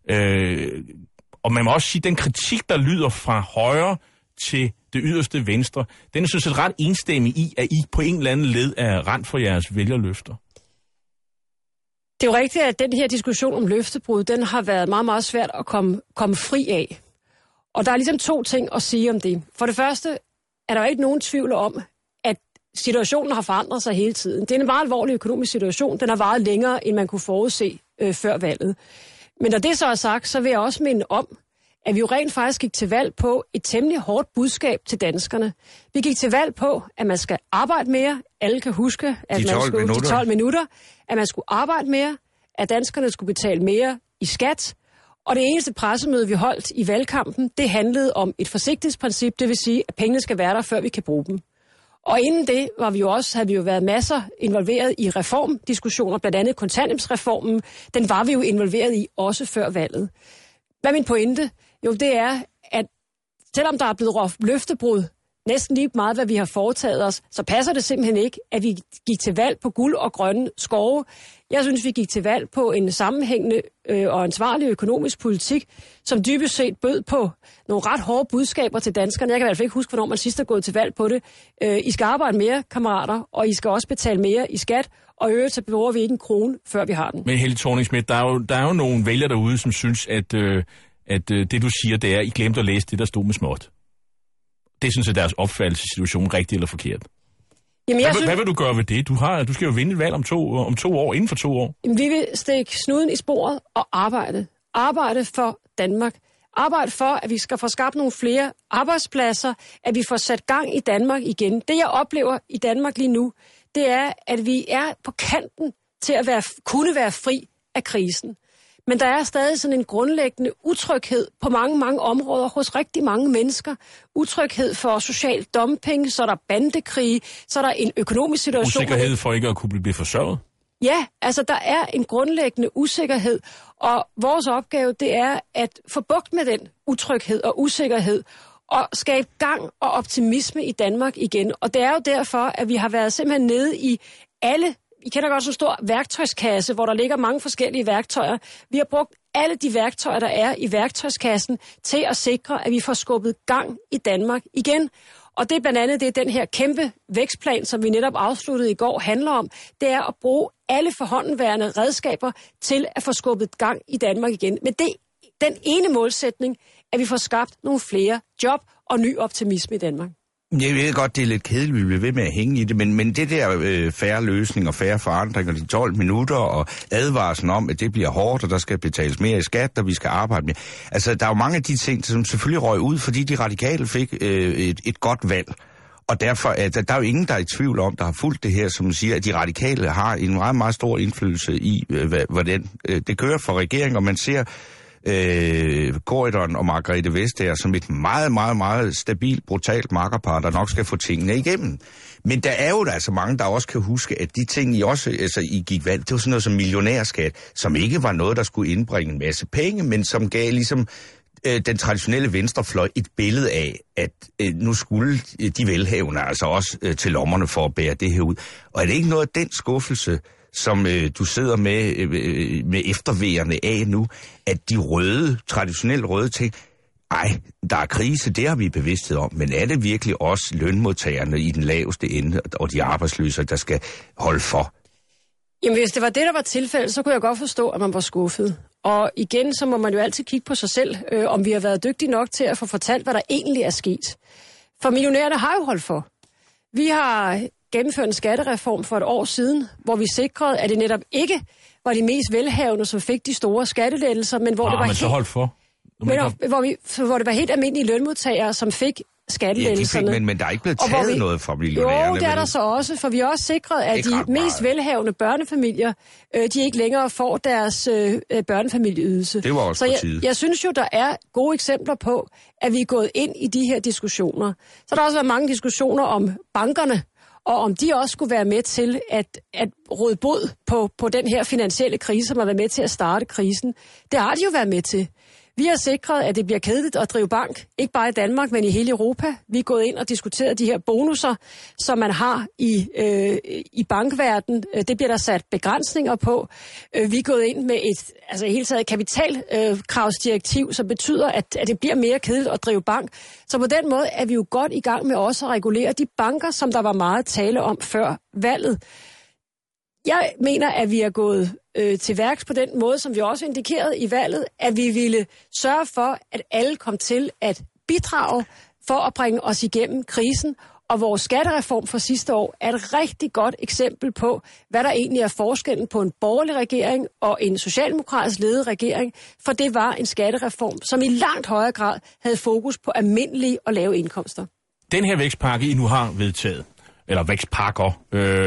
Og man må også sige, den kritik, der lyder fra højre til det yderste venstre, den er sådan set ret enstemmig i, at I på en eller anden led er rendt for jeres vælgerløfter. Det er jo rigtigt, at den her diskussion om løftebrud, den har været meget, meget svært at komme fri af. Og der er ligesom 2 ting at sige om det. For det første er der jo ikke nogen tvivl om, at situationen har forandret sig hele tiden. Det er en meget alvorlig økonomisk situation. Den har varet længere, end man kunne forudse før valget. Men når det så er sagt, så vil jeg også minde om, at vi jo rent faktisk gik til valg på et temmelig hårdt budskab til danskerne. Vi gik til valg på, at man skal arbejde mere. Alle kan huske, at de 12 minutter. At man skulle arbejde mere, at danskerne skulle betale mere i skat. Og det eneste pressemøde, vi holdt i valgkampen, det handlede om et forsigtighedsprincip, det vil sige, at pengene skal være der, før vi kan bruge dem. Og inden det havde vi jo været masser involveret i reformdiskussioner, blandt andet kontanthjælpsreformen. Den var vi jo involveret i også før valget. Hvad er min pointe? Jo, det er, at selvom der er blevet råbt løftebrud, næsten lige meget, hvad vi har foretaget os, så passer det simpelthen ikke, at vi gik til valg på guld og grønne skove. Jeg synes, vi gik til valg på en sammenhængende og ansvarlig økonomisk politik, som dybest set bød på nogle ret hårde budskaber til danskerne. Jeg kan i hvert fald ikke huske, hvornår man sidst er gået til valg på det. I skal arbejde mere, kammerater, og I skal også betale mere i skat, og øvrigt så bruger vi ikke en krone, før vi har den. Men Helle Thorning-Schmidt, der er jo nogle vælgere derude, som synes, at det du siger, det er, I glemte at læse det, der stod med småt. Det synes jeg, deres opfattelsessituation rigtig eller forkert. Jamen, hvad vil du gøre ved det? Du skal jo vinde et valg om 2 år, inden for 2 år. Jamen, vi vil stikke snuden i sporet og arbejde. Arbejde for Danmark. Arbejde for, at vi skal få skabt nogle flere arbejdspladser, at vi får sat gang i Danmark igen. Det, jeg oplever i Danmark lige nu, det er, at vi er på kanten til at kunne være fri af krisen. Men der er stadig sådan en grundlæggende utryghed på mange, mange områder hos rigtig mange mennesker. Utryghed for social dumping, så er der bandekrige, så er der en økonomisk situation. Usikkerhed for ikke at kunne blive forsørget? Ja, altså der er en grundlæggende usikkerhed, og vores opgave det er at få bugt med den utryghed og usikkerhed, og skabe gang og optimisme i Danmark igen. Og det er jo derfor, at vi har været simpelthen nede i alle. I kender godt så stor værktøjskasse, hvor der ligger mange forskellige værktøjer. Vi har brugt alle de værktøjer, der er i værktøjskassen, til at sikre, at vi får skubbet gang i Danmark igen. Og det er blandt andet det, den her kæmpe vækstplan, som vi netop afsluttede i går, handler om. Det er at bruge alle forhåndenværende redskaber til at få skubbet gang i Danmark igen. Men det den ene målsætning, at vi får skabt nogle flere job og ny optimisme i Danmark. Jeg ved godt, det er lidt kedeligt, vi bliver ved med at hænge i det, men det der færre løsning og færre forandringer, de 12 minutter og advarslen om, at det bliver hårdt, og der skal betales mere i skat, og vi skal arbejde mere. Altså, der er jo mange af de ting, som selvfølgelig røg ud, fordi de radikale fik et godt valg. Og derfor der er jo ingen, der er i tvivl om, der har fulgt det her, som siger, at de radikale har en meget, meget stor indflydelse i, hvordan det kører for regeringen, og man ser Corydon og Margrethe Vestager som et meget, meget, meget stabilt, brutalt makkerpar, der nok skal få tingene igennem. Men der er jo altså mange, der også kan huske, at de ting, I gik valg, det var sådan noget som millionærskat, som ikke var noget, der skulle indbringe en masse penge, men som gav ligesom den traditionelle venstrefløj et billede af, at nu skulle de velhavende altså også til lommerne for at bære det her ud. Og er det ikke noget af den skuffelse, som du sidder med efterværende af nu, at de traditionelt røde ting, der er krise, det har vi bevidsthed om, men er det virkelig også lønmodtagerne i den laveste ende, og de arbejdsløse, der skal holde for? Jamen, hvis det var det, der var tilfældet, så kunne jeg godt forstå, at man var skuffet. Og igen, så må man jo altid kigge på sig selv, om vi har været dygtige nok til at få fortalt, hvad der egentlig er sket. For millionærerne har jo holdt for. Vi har gennemført en skattereform for et år siden, hvor vi sikrede, at det netop ikke var de mest velhavende, som fik de store skattelettelser, men hvor det var så holdt for. Hvor det var helt almindelige lønmodtagere, som fik skattelettelserne. Ja, men der er ikke blevet taget noget fra millionærerne. Jo, det er der så også, for vi har også sikret, at de mest velhavende børnefamilier, de ikke længere får deres børnefamilieydelse. Det var også på tide. Jeg synes jo, der er gode eksempler på, at vi er gået ind i de her diskussioner. Så der har også været mange diskussioner om bankerne, og om de også skulle være med til at råde bod på den her finansielle krise, som har været med til at starte krisen. Det har de jo været med til. Vi har sikret, at det bliver kedeligt at drive bank, ikke bare i Danmark, men i hele Europa. Vi er gået ind og diskuteret de her bonusser, som man har i bankverdenen. Det bliver der sat begrænsninger på. Vi er gået ind med et hele taget kapitalkravsdirektiv, som betyder, at det bliver mere kedeligt at drive bank. Så på den måde er vi jo godt i gang med også at regulere de banker, som der var meget tale om før valget. Jeg mener, at vi er gået til værks på den måde, som vi også indikerede i valget, at vi ville sørge for, at alle kom til at bidrage for at bringe os igennem krisen. Og vores skattereform fra sidste år er et rigtig godt eksempel på, hvad der egentlig er forskellen på en borgerlig regering og en socialdemokratisk ledet regering. For det var en skattereform, som i langt højere grad havde fokus på almindelige og lave indkomster. Den her vækstpakke, I nu har vedtaget, eller vækstpakker,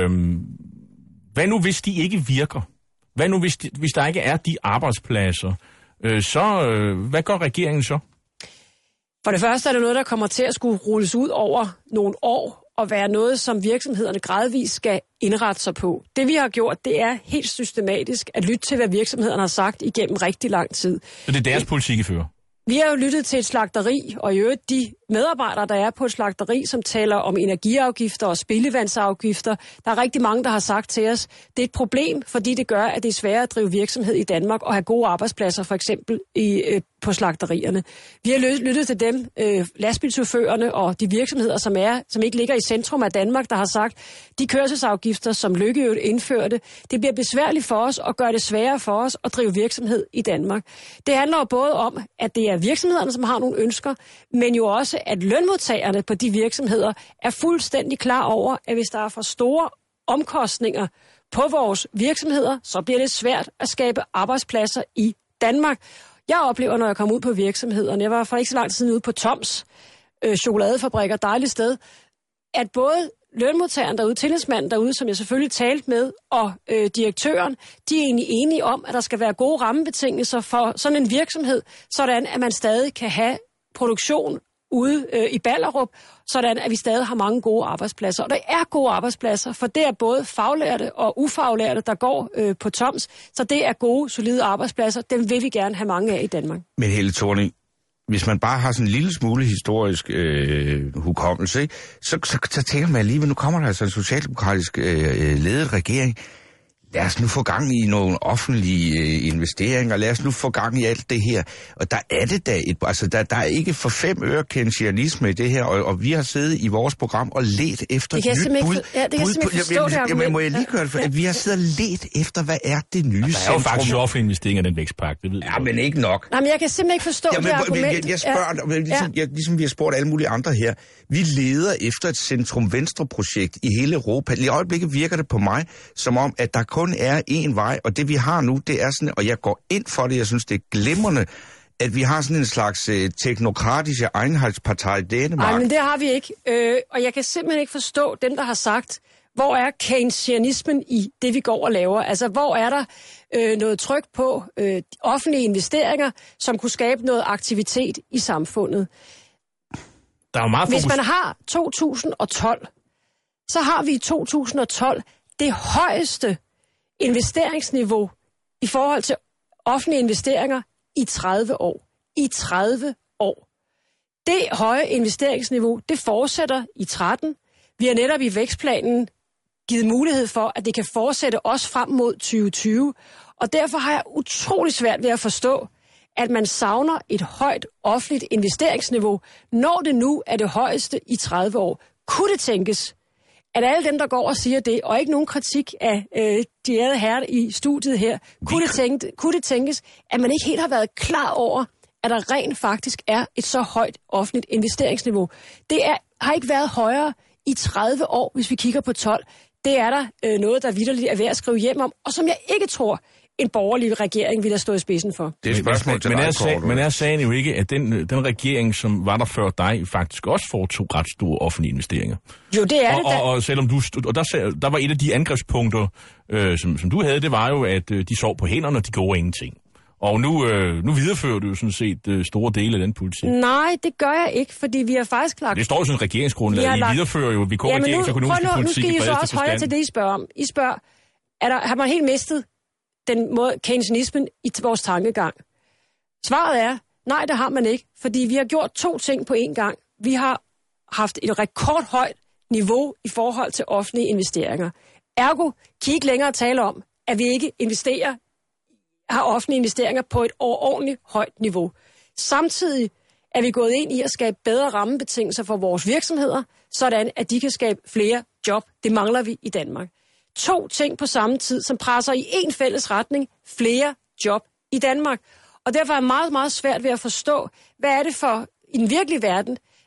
hvad nu hvis de ikke virker? Hvad nu hvis der ikke er de arbejdspladser? Hvad gør regeringen så? For det første er det noget, der kommer til at skulle rulles ud over nogle år og være noget, som virksomhederne gradvist skal indrette sig på. Det vi har gjort, det er helt systematisk at lytte til, hvad virksomhederne har sagt igennem rigtig lang tid. Så det er deres politik, I fører? Vi har jo lyttet til et slagteri, og i øvrigt de medarbejdere, der er på et slagteri, som taler om energiafgifter og spildevandsafgifter. Der er rigtig mange, der har sagt til os, det er et problem, fordi det gør, at det er sværere at drive virksomhed i Danmark og have gode arbejdspladser, for eksempel på slagterierne. Vi har lyttet til dem, lastbilchaufførerne og de virksomheder, som ikke ligger i centrum af Danmark, der har sagt, de kørselsafgifter, som Løkke indførte, det bliver besværligt for os og gør det sværere for os at drive virksomhed i Danmark. Det handler jo både om, at det er virksomhederne, som har nogle ønsker, men jo også, at lønmodtagerne på de virksomheder er fuldstændig klar over, at hvis der er for store omkostninger på vores virksomheder, så bliver det svært at skabe arbejdspladser i Danmark. Jeg oplever, når jeg kommer ud på virksomhederne, jeg var for ikke så lang tid siden ude på Toms chokoladefabrikker, dejligt sted, at både lønmodtageren derude, tillidsmanden derude, som jeg selvfølgelig talte med, og direktøren, de er egentlig enige om, at der skal være gode rammebetingelser for sådan en virksomhed, sådan at man stadig kan have produktion ude i Ballerup, sådan at vi stadig har mange gode arbejdspladser. Og der er gode arbejdspladser, for det er både faglærte og ufaglærte, der går på Toms, så det er gode, solide arbejdspladser. Dem vil vi gerne have mange af i Danmark. Men Helle Thorning, hvis man bare har sådan en lille smule historisk hukommelse, ikke? Så tænker man alligevel, nu kommer der altså en socialdemokratisk ledet regering. Lad os nu få gang i nogle offentlige investeringer, lad os nu få gang i alt det her. Og der er det da der er ikke for 5 øre keynesianisme i det her, og vi har siddet i vores program og let efter et nyt bud. Det kan simpelthen forstå det argument. Må jeg lige gøre det for, at vi har siddet og let efter, hvad er det nye centrum? Der er jo faktisk offentlige investeringer i den vækstpakke, det ved jeg. Ja, men ikke nok. Nej, men jeg kan simpelthen ikke forstå det argument. Jeg spørger, ligesom vi har spurgt alle mulige andre her, vi leder efter et centrum-venstre-projekt i hele Europa. I øjeblikket virker det på mig, som om, at der kun er én vej, og det vi har nu, det er sådan, og jeg går ind for det, jeg synes, det er glimrende, at vi har sådan en slags teknokratiske Einheitspartei i Danmark. Nej, men det har vi ikke, og jeg kan simpelthen ikke forstå dem, der har sagt, hvor er keynesianismen i det, vi går og laver? Altså, hvor er der noget tryk på offentlige investeringer, som kunne skabe noget aktivitet i samfundet? Der er jo meget Hvis man har 2012, så har vi i 2012 det højeste investeringsniveau i forhold til offentlige investeringer i 30 år. I 30 år. Det høje investeringsniveau, det fortsætter i 13. Vi har netop i vækstplanen givet mulighed for, at det kan fortsætte også frem mod 2020. Og derfor har jeg utrolig svært ved at forstå, at man savner et højt offentligt investeringsniveau, når det nu er det højeste i 30 år. Kunne det tænkes, at alle dem, der går og siger det, og ikke nogen kritik af de ærede herrer i studiet her, kunne det tænkes, at man ikke helt har været klar over, at der rent faktisk er et så højt offentligt investeringsniveau. Det har ikke været højere i 30 år, hvis vi kigger på 12. Det er der noget, der vitterligt er værd at skrive hjem om, og som jeg ikke tror, en borgerlig regering ville have stået i spidsen for. Det er et spørgsmål til men er sagen jo ikke, at den regering, som var der før dig, faktisk også foretog ret store offentlige investeringer? Jo, det er det. Og selvom der var et af de angrebspunkter, som du havde, det var jo, at de sov på hænderne, og de gjorde ingenting. Og nu viderefører du jo sådan set store dele af den politik. Nej, det gør jeg ikke, fordi vi har faktisk lagt... Det står jo sådan en regeringsgrundlag. I viderefører jo VK-regeringens økonomiske politik i bredeste forstand. Nu skal I så også holde til det, I spørger om. I spørger, har man helt mistet den måde keynesianismen i vores tankegang? Svaret er, nej, det har man ikke, fordi vi har gjort 2 ting på én gang. Vi har haft et rekordhøjt niveau i forhold til offentlige investeringer. Ergo kan I ikke længere tale om, at vi ikke har offentlige investeringer på et ordentligt højt niveau. Samtidig er vi gået ind i at skabe bedre rammebetingelser for vores virksomheder, sådan at de kan skabe flere job. Det mangler vi i Danmark. 2 ting på samme tid, som presser i en fælles retning, flere job i Danmark. Og derfor er det meget, meget svært ved at forstå, hvad er det for, i den virkelige verden,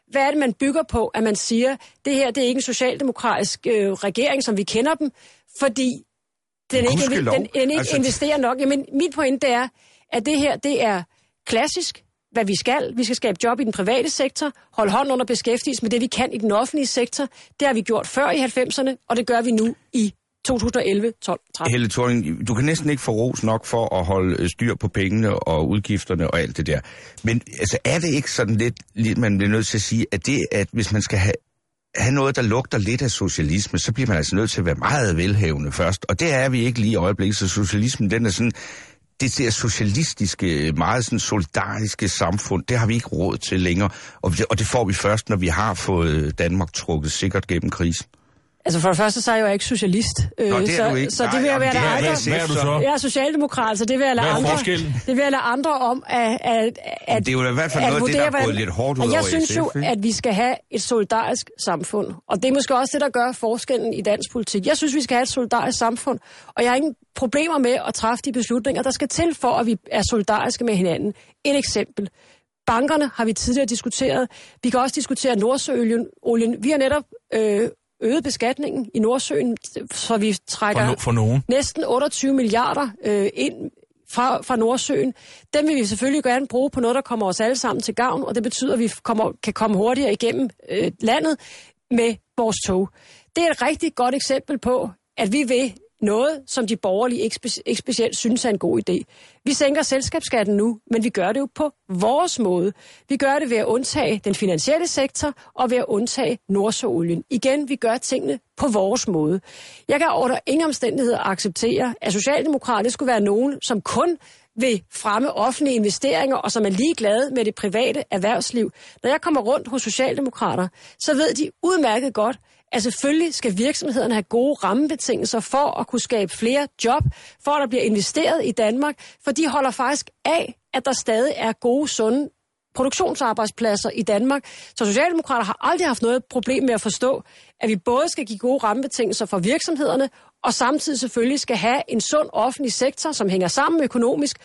hvad er det, man bygger på, at man siger, det her, det er ikke en socialdemokratisk regering, som vi kender dem, fordi den ikke investerer nok. Jamen, mit pointe er, at det her, det er klassisk, hvad vi skal. Vi skal skabe job i den private sektor, holde hånden under beskæftigelse med det, vi kan i den offentlige sektor. Det har vi gjort før i 90'erne, og det gør vi nu i 2011, 12, 13. Helle Thorning, du kan næsten ikke få ros nok for at holde styr på pengene og udgifterne og alt det der. Men altså, er det ikke sådan lidt man bliver nødt til at sige, at det, at hvis man skal have noget, der lugter lidt af socialisme, så bliver man altså nødt til at være meget velhavende først. Og det er vi ikke lige i øjeblikket, så socialismen, den er sådan, det der socialistiske, meget sådan solidariske samfund, det har vi ikke råd til længere. Og det får vi først, når vi har fået Danmark trukket sikkert gennem krisen. Altså for det første, så er jeg jo ikke socialist. Nå, det er du ikke. Så det vil jeg være der andre. Hvad er du så? Jeg er socialdemokrat, så det vil jeg lade andre. Det vil jeg lade andre om at det er jo i hvert fald noget af det, der er gået lidt hårdt ud over jeg synes jo, at vi skal have et solidarisk samfund. Og det er måske også det, der gør forskellen i dansk politik. Jeg synes, vi skal have et solidarisk samfund. Og jeg har ingen problemer med at træffe de beslutninger, der skal til for, at vi er solidariske med hinanden. Et eksempel. Bankerne har vi tidligere diskuteret. Vi kan også diskutere Nordsøolien. Vi har netop øget beskatningen i Nordsøen, så vi trækker for næsten 28 milliarder ind fra Nordsøen. Dem vil vi selvfølgelig gerne bruge på noget, der kommer os alle sammen til gavn, og det betyder, at vi kan komme hurtigere igennem landet med vores tog. Det er et rigtig godt eksempel på, at vi vil noget, som de borgerlige ikke specielt synes er en god idé. Vi sænker selskabsskatten nu, men vi gør det jo på vores måde. Vi gør det ved at undtage den finansielle sektor og ved at undtage Nordsøolien. Igen, vi gør tingene på vores måde. Jeg kan under ingen omstændigheder acceptere, at socialdemokrater skulle være nogen, som kun vil fremme offentlige investeringer, og som er ligeglade med det private erhvervsliv. Når jeg kommer rundt hos socialdemokrater, så ved de udmærket godt, at selvfølgelig skal virksomhederne have gode rammebetingelser for at kunne skabe flere job, for at der bliver investeret i Danmark, for de holder faktisk af, at der stadig er gode, sunde produktionsarbejdspladser i Danmark. Så socialdemokrater har aldrig haft noget problem med at forstå, at vi både skal give gode rammebetingelser for virksomhederne, og samtidig selvfølgelig skal have en sund offentlig sektor, som hænger sammen økonomisk,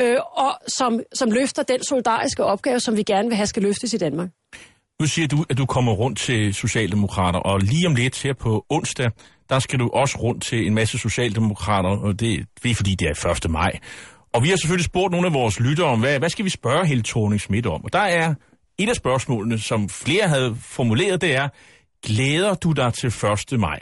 og som løfter den solidariske opgave, som vi gerne vil have skal løftes i Danmark. Nu siger du, at du kommer rundt til socialdemokrater, og lige om lidt her på onsdag, der skal du også rundt til en masse socialdemokrater, og det er fordi, det er 1. maj. Og vi har selvfølgelig spurgt nogle af vores lyttere om, hvad skal vi spørge Helle Thorning-Schmidt om? Og der er et af spørgsmålene, som flere havde formuleret, det er, glæder du dig til 1. maj?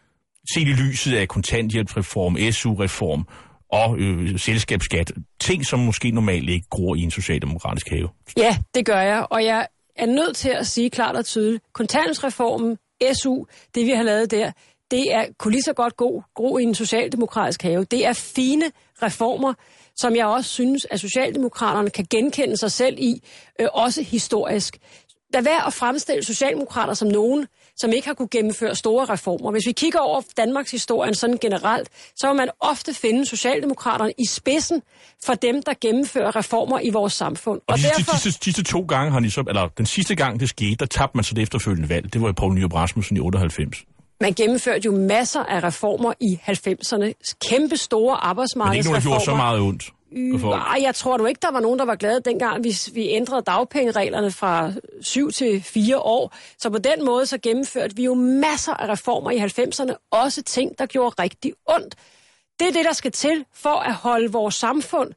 Set i lyset af kontanthjælpsreform, SU-reform og selskabsskat. Ting, som måske normalt ikke gror i en socialdemokratisk have. Ja, det gør jeg, og jeg er nødt til at sige klart og tydeligt, kontanthjælpsreformen, SU, det vi har lavet der, det kunne lige så godt gro i en socialdemokratisk have. Det er fine reformer, som jeg også synes, at socialdemokraterne kan genkende sig selv i, også historisk. Lad være at fremstille socialdemokrater som nogen, som ikke har kunne gennemføre store reformer. Hvis vi kigger over Danmarks historien sådan generelt, så vil man ofte finde socialdemokraterne i spidsen for dem, der gennemfører reformer i vores samfund. Og sidste 2 gange har de så, eller den sidste gang det skete, der tabte man så det efterfølgende valg. Det var jo Poul Nyrup Rasmussen i 98. Man gennemførte jo masser af reformer i 90'erne. Kæmpe store arbejdsmarkedsreformer. Men ikke nogen, der gjorde så meget ondt. Nej, jeg tror du ikke, der var nogen, der var glade dengang, vi ændrede dagpengereglerne fra 7 til 4 år. Så på den måde, så gennemførte vi jo masser af reformer i 90'erne. Også ting, der gjorde rigtig ondt. Det er det, der skal til for at holde vores samfund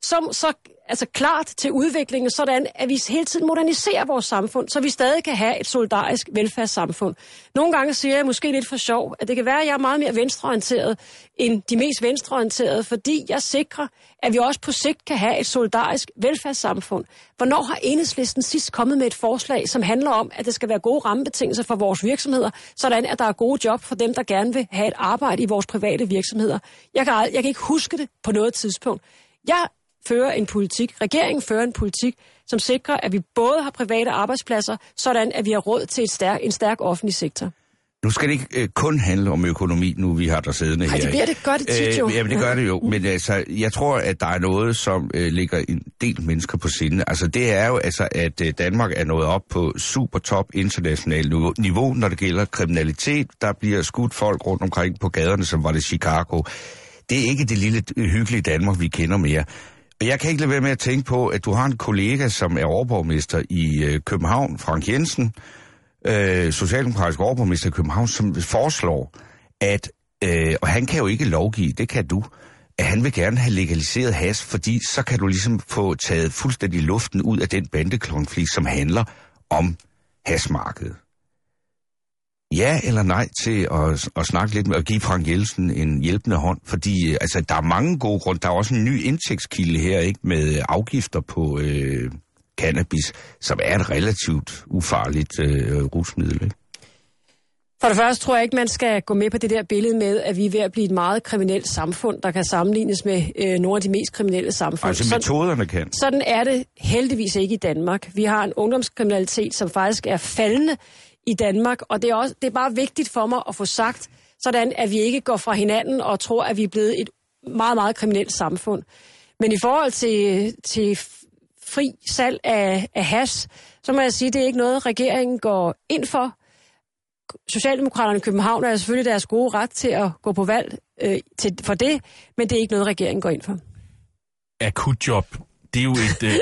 så klart til udviklingen, sådan at vi hele tiden moderniserer vores samfund, så vi stadig kan have et solidarisk velfærdssamfund. Nogle gange siger jeg måske lidt for sjov, at det kan være, at jeg er meget mere venstreorienteret end de mest venstreorienterede, fordi jeg sikrer, at vi også på sigt kan have et solidarisk velfærdssamfund. Hvornår har Enhedslisten sidst kommet med et forslag, som handler om, at det skal være gode rammebetingelser for vores virksomheder, sådan at der er gode job for dem, der gerne vil have et arbejde i vores private virksomheder? Jeg kan ikke huske det på noget tidspunkt. Jeg fører en politik, regeringen fører en politik, som sikrer, at vi både har private arbejdspladser, sådan at vi har råd til en stærk offentlig sektor. Nu skal det ikke kun handle om økonomi, nu vi har der siddende her. Nej, det gør det tit jo. Jamen, det gør det jo, men altså, jeg tror, at der er noget, som ligger en del mennesker på sinde. Altså, det er jo, altså, at Danmark er nået op på super top internationalt niveau, når det gælder kriminalitet. Der bliver skudt folk rundt omkring på gaderne, som var det Chicago. Det er ikke det lille hyggelige Danmark, vi kender mere. Jeg kan ikke lade være med at tænke på, at du har en kollega, som er overborgmester i København, Frank Jensen, socialdemokratisk overborgmester i København, som foreslår, at, og han kan jo ikke lovgive, det kan du, at han vil gerne have legaliseret hash, fordi så kan du ligesom få taget fuldstændig luften ud af den bandekonflikt, som handler om hashmarkedet. Ja eller nej til at snakke lidt med og give Frank Jensen en hjælpende hånd, fordi altså, der er mange gode grunde. Der er også en ny indtægtskilde her, ikke, med afgifter på cannabis, som er et relativt ufarligt rusmiddel. Ikke? For det første tror jeg ikke, man skal gå med på det der billede med, at vi er ved at blive et meget kriminelt samfund, der kan sammenlignes med nogle af de mest kriminelle samfund. Altså metoderne kan. Sådan er det heldigvis ikke i Danmark. Vi har en ungdomskriminalitet, som faktisk er faldende i Danmark, og det er bare vigtigt for mig at få sagt, sådan at vi ikke går fra hinanden og tror, at vi er blevet et meget, meget kriminelt samfund. Men i forhold til fri salg af hash, så må jeg sige, at det er ikke noget, regeringen går ind for. Socialdemokraterne i København er selvfølgelig deres gode ret til at gå på valg for det, men det er ikke noget, regeringen går ind for. Akutjob, det er jo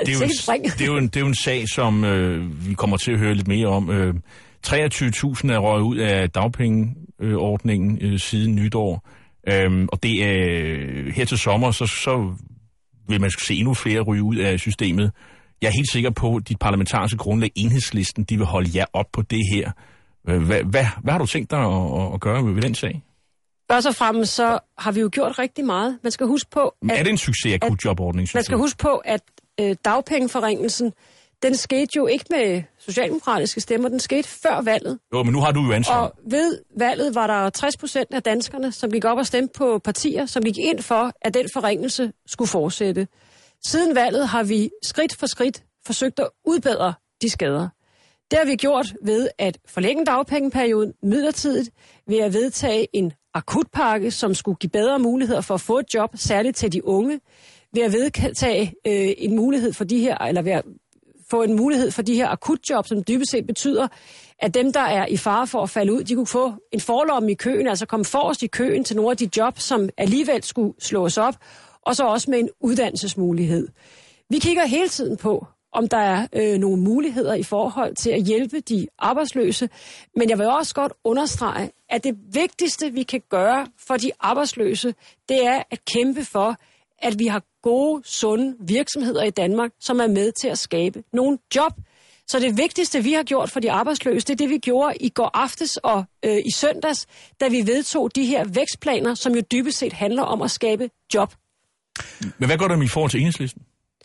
det er jo en sag, som vi kommer til at høre lidt mere om. 23.000 er røget ud af dagpengeordningen siden nytår, og det er her til sommer, så vil man se endnu flere ryge ud af systemet. Jeg er helt sikker på, at dit parlamentariske grundlag, Enhedslisten, de vil holde jer op på det her. Hvad har du tænkt dig at gøre ved den sag? Først og fremmest så har vi jo gjort rigtig meget. Man skal huske på, er det en succes akutjobordning? Man skal huske på, at dagpengeforringelsen, den skete jo ikke med socialdemokratiske stemmer, den skete før valget. Jo, men nu har du jo ansvar. Og ved valget var der 60% af danskerne, som gik op og stemte på partier, som gik ind for, at den forringelse skulle fortsætte. Siden valget har vi skridt for skridt forsøgt at udbedre de skader. Det har vi gjort ved at forlænge dagpengeperioden midlertidigt, ved at vedtage en akutpakke, som skulle give bedre muligheder for at få et job, særligt til de unge, ved at vedtage en mulighed for de her, eller ved at få en mulighed for de her akutjob, som dybest set betyder, at dem, der er i fare for at falde ud, de kunne få en forlomme i køen, altså komme forrest i køen til nogle af de jobs, som alligevel skulle slås op, og så også med en uddannelsesmulighed. Vi kigger hele tiden på, om der er nogle muligheder i forhold til at hjælpe de arbejdsløse. Men jeg vil også godt understrege, at det vigtigste, vi kan gøre for de arbejdsløse, det er at kæmpe for, at vi har gode, sunde virksomheder i Danmark, som er med til at skabe nogle job. Så det vigtigste, vi har gjort for de arbejdsløse, det er det, vi gjorde i går aftes og i søndags, da vi vedtog de her vækstplaner, som jo dybest set handler om at skabe job. Men hvad går der i forhold til Enhedslisten?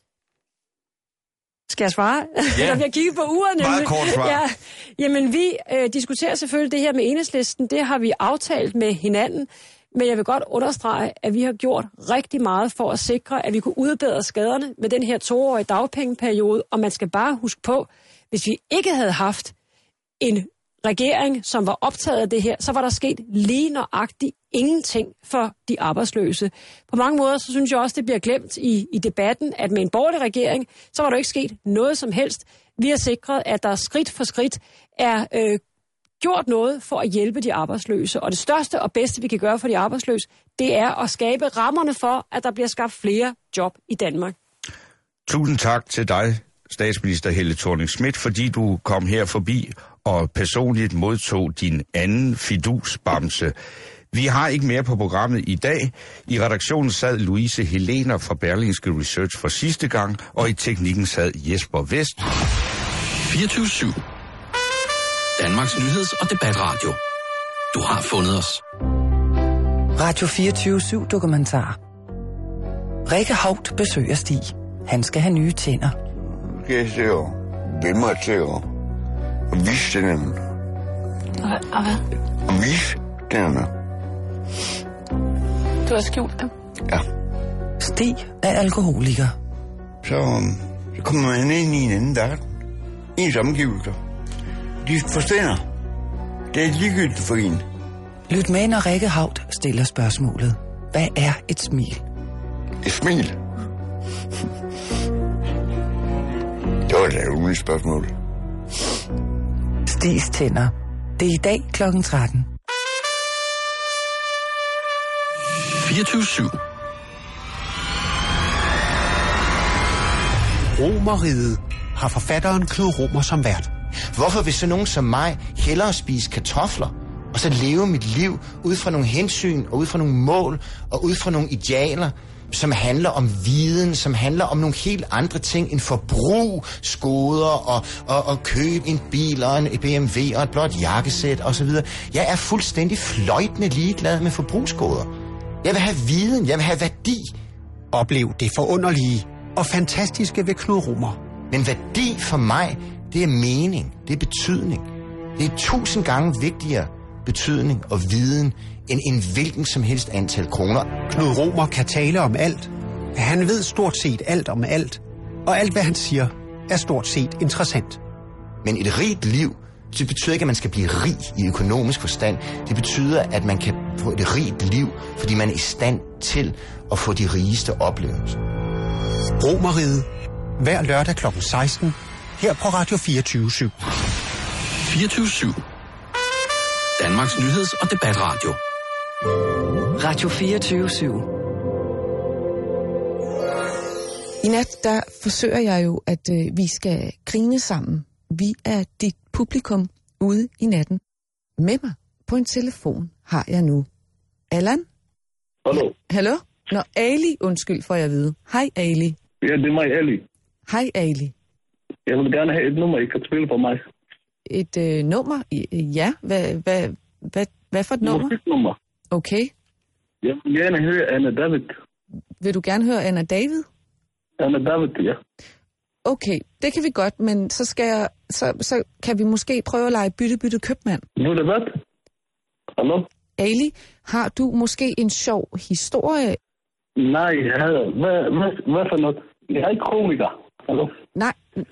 Skal jeg svare? Ja. Der bliver kigget på uret nemlig. Meget kort svar. Ja. Jamen, vi diskuterer selvfølgelig det her med Enhedslisten. Det har vi aftalt med hinanden. Men jeg vil godt understrege, at vi har gjort rigtig meget for at sikre, at vi kunne udbedre skaderne med den her 2-årige dagpengeperiode. Og man skal bare huske på, hvis vi ikke havde haft en regering, som var optaget af det her, så var der sket lige nøjagtigt ingenting for de arbejdsløse. På mange måder, så synes jeg også, det bliver glemt i debatten, at med en borgerlig regering, så var der ikke sket noget som helst. Vi har sikret, at der skridt for skridt er gjort noget for at hjælpe de arbejdsløse. Og det største og bedste, vi kan gøre for de arbejdsløse, det er at skabe rammerne for, at der bliver skabt flere job i Danmark. Tusind tak til dig, statsminister Helle Thorning-Schmidt, fordi du kom her forbi og personligt modtog din anden fidusbamse. Vi har ikke mere på programmet i dag. I redaktionen sad Louise Helener fra Berlingske Research for sidste gang, og i teknikken sad Jesper Vest. 24/7. Danmarks nyheds- og debatradio. Du har fundet os. Radio 24/7 dokumentar. Rikke Haugt besøger Stig. Han skal have nye tænder. Skal jeg se og vende mig til at vise tænderne. Og hvad? Og vise tænderne. Du har skjult dem? Ja. Stig er alkoholiker. Så kommer man ind i en anden verden. Ens omgivelser. De forsvinder. Det er ligegyldigt for en. Lyt med, når Rikke Haugt stiller spørgsmålet. Hvad er et smil? Et smil? Det var da et umuligt spørgsmål. Stigs tænder. Det er i dag kl. 13. 24/7. Romerriget har forfatteren Knud Romer som vært. Hvorfor vil så nogen som mig hellere spise kartofler, og så leve mit liv ud fra nogle hensyn, og ud fra nogle mål, og ud fra nogle idealer, som handler om viden, som handler om nogle helt andre ting end forbrug, skoder og købe en bil og en BMW og et blåt jakkesæt osv. Jeg er fuldstændig fløjtende ligeglad med forbrugsgoder. Jeg vil have viden, jeg vil have værdi. Oplev det forunderlige og fantastiske ved Knud Romer. Men værdi for mig, det er mening, det er betydning. Det er 1000 gange vigtigere betydning og viden end en hvilken som helst antal kroner. Knud Romer kan tale om alt. Han ved stort set alt om alt. Og alt, hvad han siger, er stort set interessant. Men et rigt liv, det betyder ikke, at man skal blive rig i økonomisk forstand. Det betyder, at man kan få et rigt liv, fordi man er i stand til at få de rigeste oplevelser. Romerriget. Hver lørdag kl. 16. Her på Radio 24/7. 24/7. Danmarks nyheds- og debatradio. Radio 24/7. I nat, der forsøger jeg jo, at vi skal grine sammen. Vi er dit publikum ude i natten. Med mig på en telefon har jeg nu Allan. Hallo. Hallo? Nå, Ali, undskyld for jeg vide. Hej Ali. Ja, det er mig, Ali. Hej Ali. Jeg vil gerne have et nummer, I kan spille for mig. Et nummer? Ja, hvad for et nummer? Musiknummer. Okay. Jeg vil gerne høre Anna David. Vil du gerne høre Anna David? Anna David, ja. Okay, det kan vi godt, men så kan vi måske prøve at lege bytte købmand. Nu er det hvad? Hallo? Ali, har du måske en sjov historie? Nej, hvad for noget? Jeg er ikke komiker. Hallo? Nej.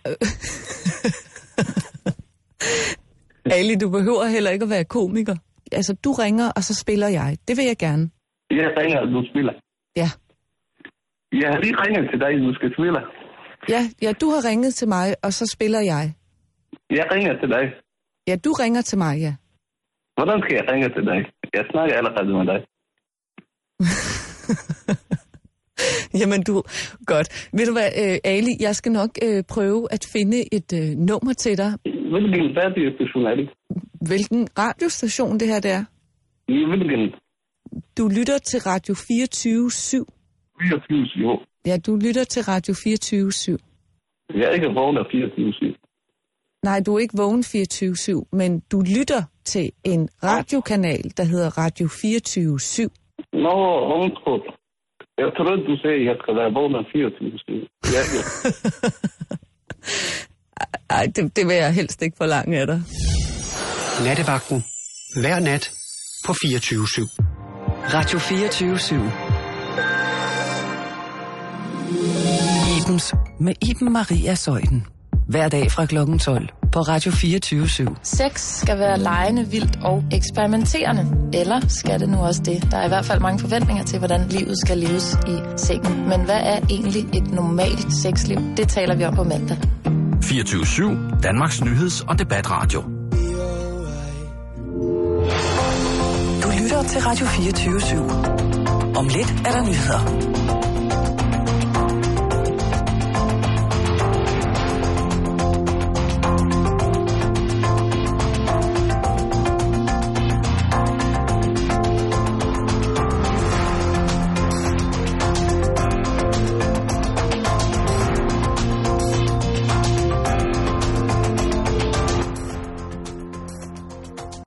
Ali, du behøver heller ikke at være komiker. Altså, du ringer, og så spiller jeg. Det vil jeg gerne. Jeg ringer, og du spiller. Ja. Jeg har lige ringet til dig, du skal spille. Ja, du har ringet til mig, og så spiller jeg. Jeg ringer til dig. Ja, du ringer til mig, ja. Hvordan skal jeg ringe til dig? Jeg snakker allerede med dig. Jamen godt. Ved du hvad, Ali, jeg skal nok prøve at finde et nummer til dig. Hvilken radiostation er det? Hvilken radiostation det her, det er? Hvilken? Du lytter til Radio 24/7. 24/7. Ja, du lytter til Radio 24/7. Jeg er ikke vågen af 24/7. Nej, du er ikke vågen 24/7, men du lytter til en radiokanal, der hedder Radio 24/7. Nå, undskyld. Jeg tror, du sagde, at jeg skal være vågen af 24/7. Ja. Ej, det vil jeg helst ikke forlange af dig. Nattevagten. Hver nat på 24/7. Radio 24/7. Ibens med Iben Maria Zeuthen. Hver dag fra klokken 12 på Radio 24/7. Sex skal være legende, vildt og eksperimenterende. Eller skal det nu også det? Der er i hvert fald mange forventninger til, hvordan livet skal leves i sengen. Men hvad er egentlig et normalt sexliv? Det taler vi om på mandag. 24/7. Danmarks nyheds- og debatradio. Du lytter til Radio 24/7. Om lidt er der nyheder.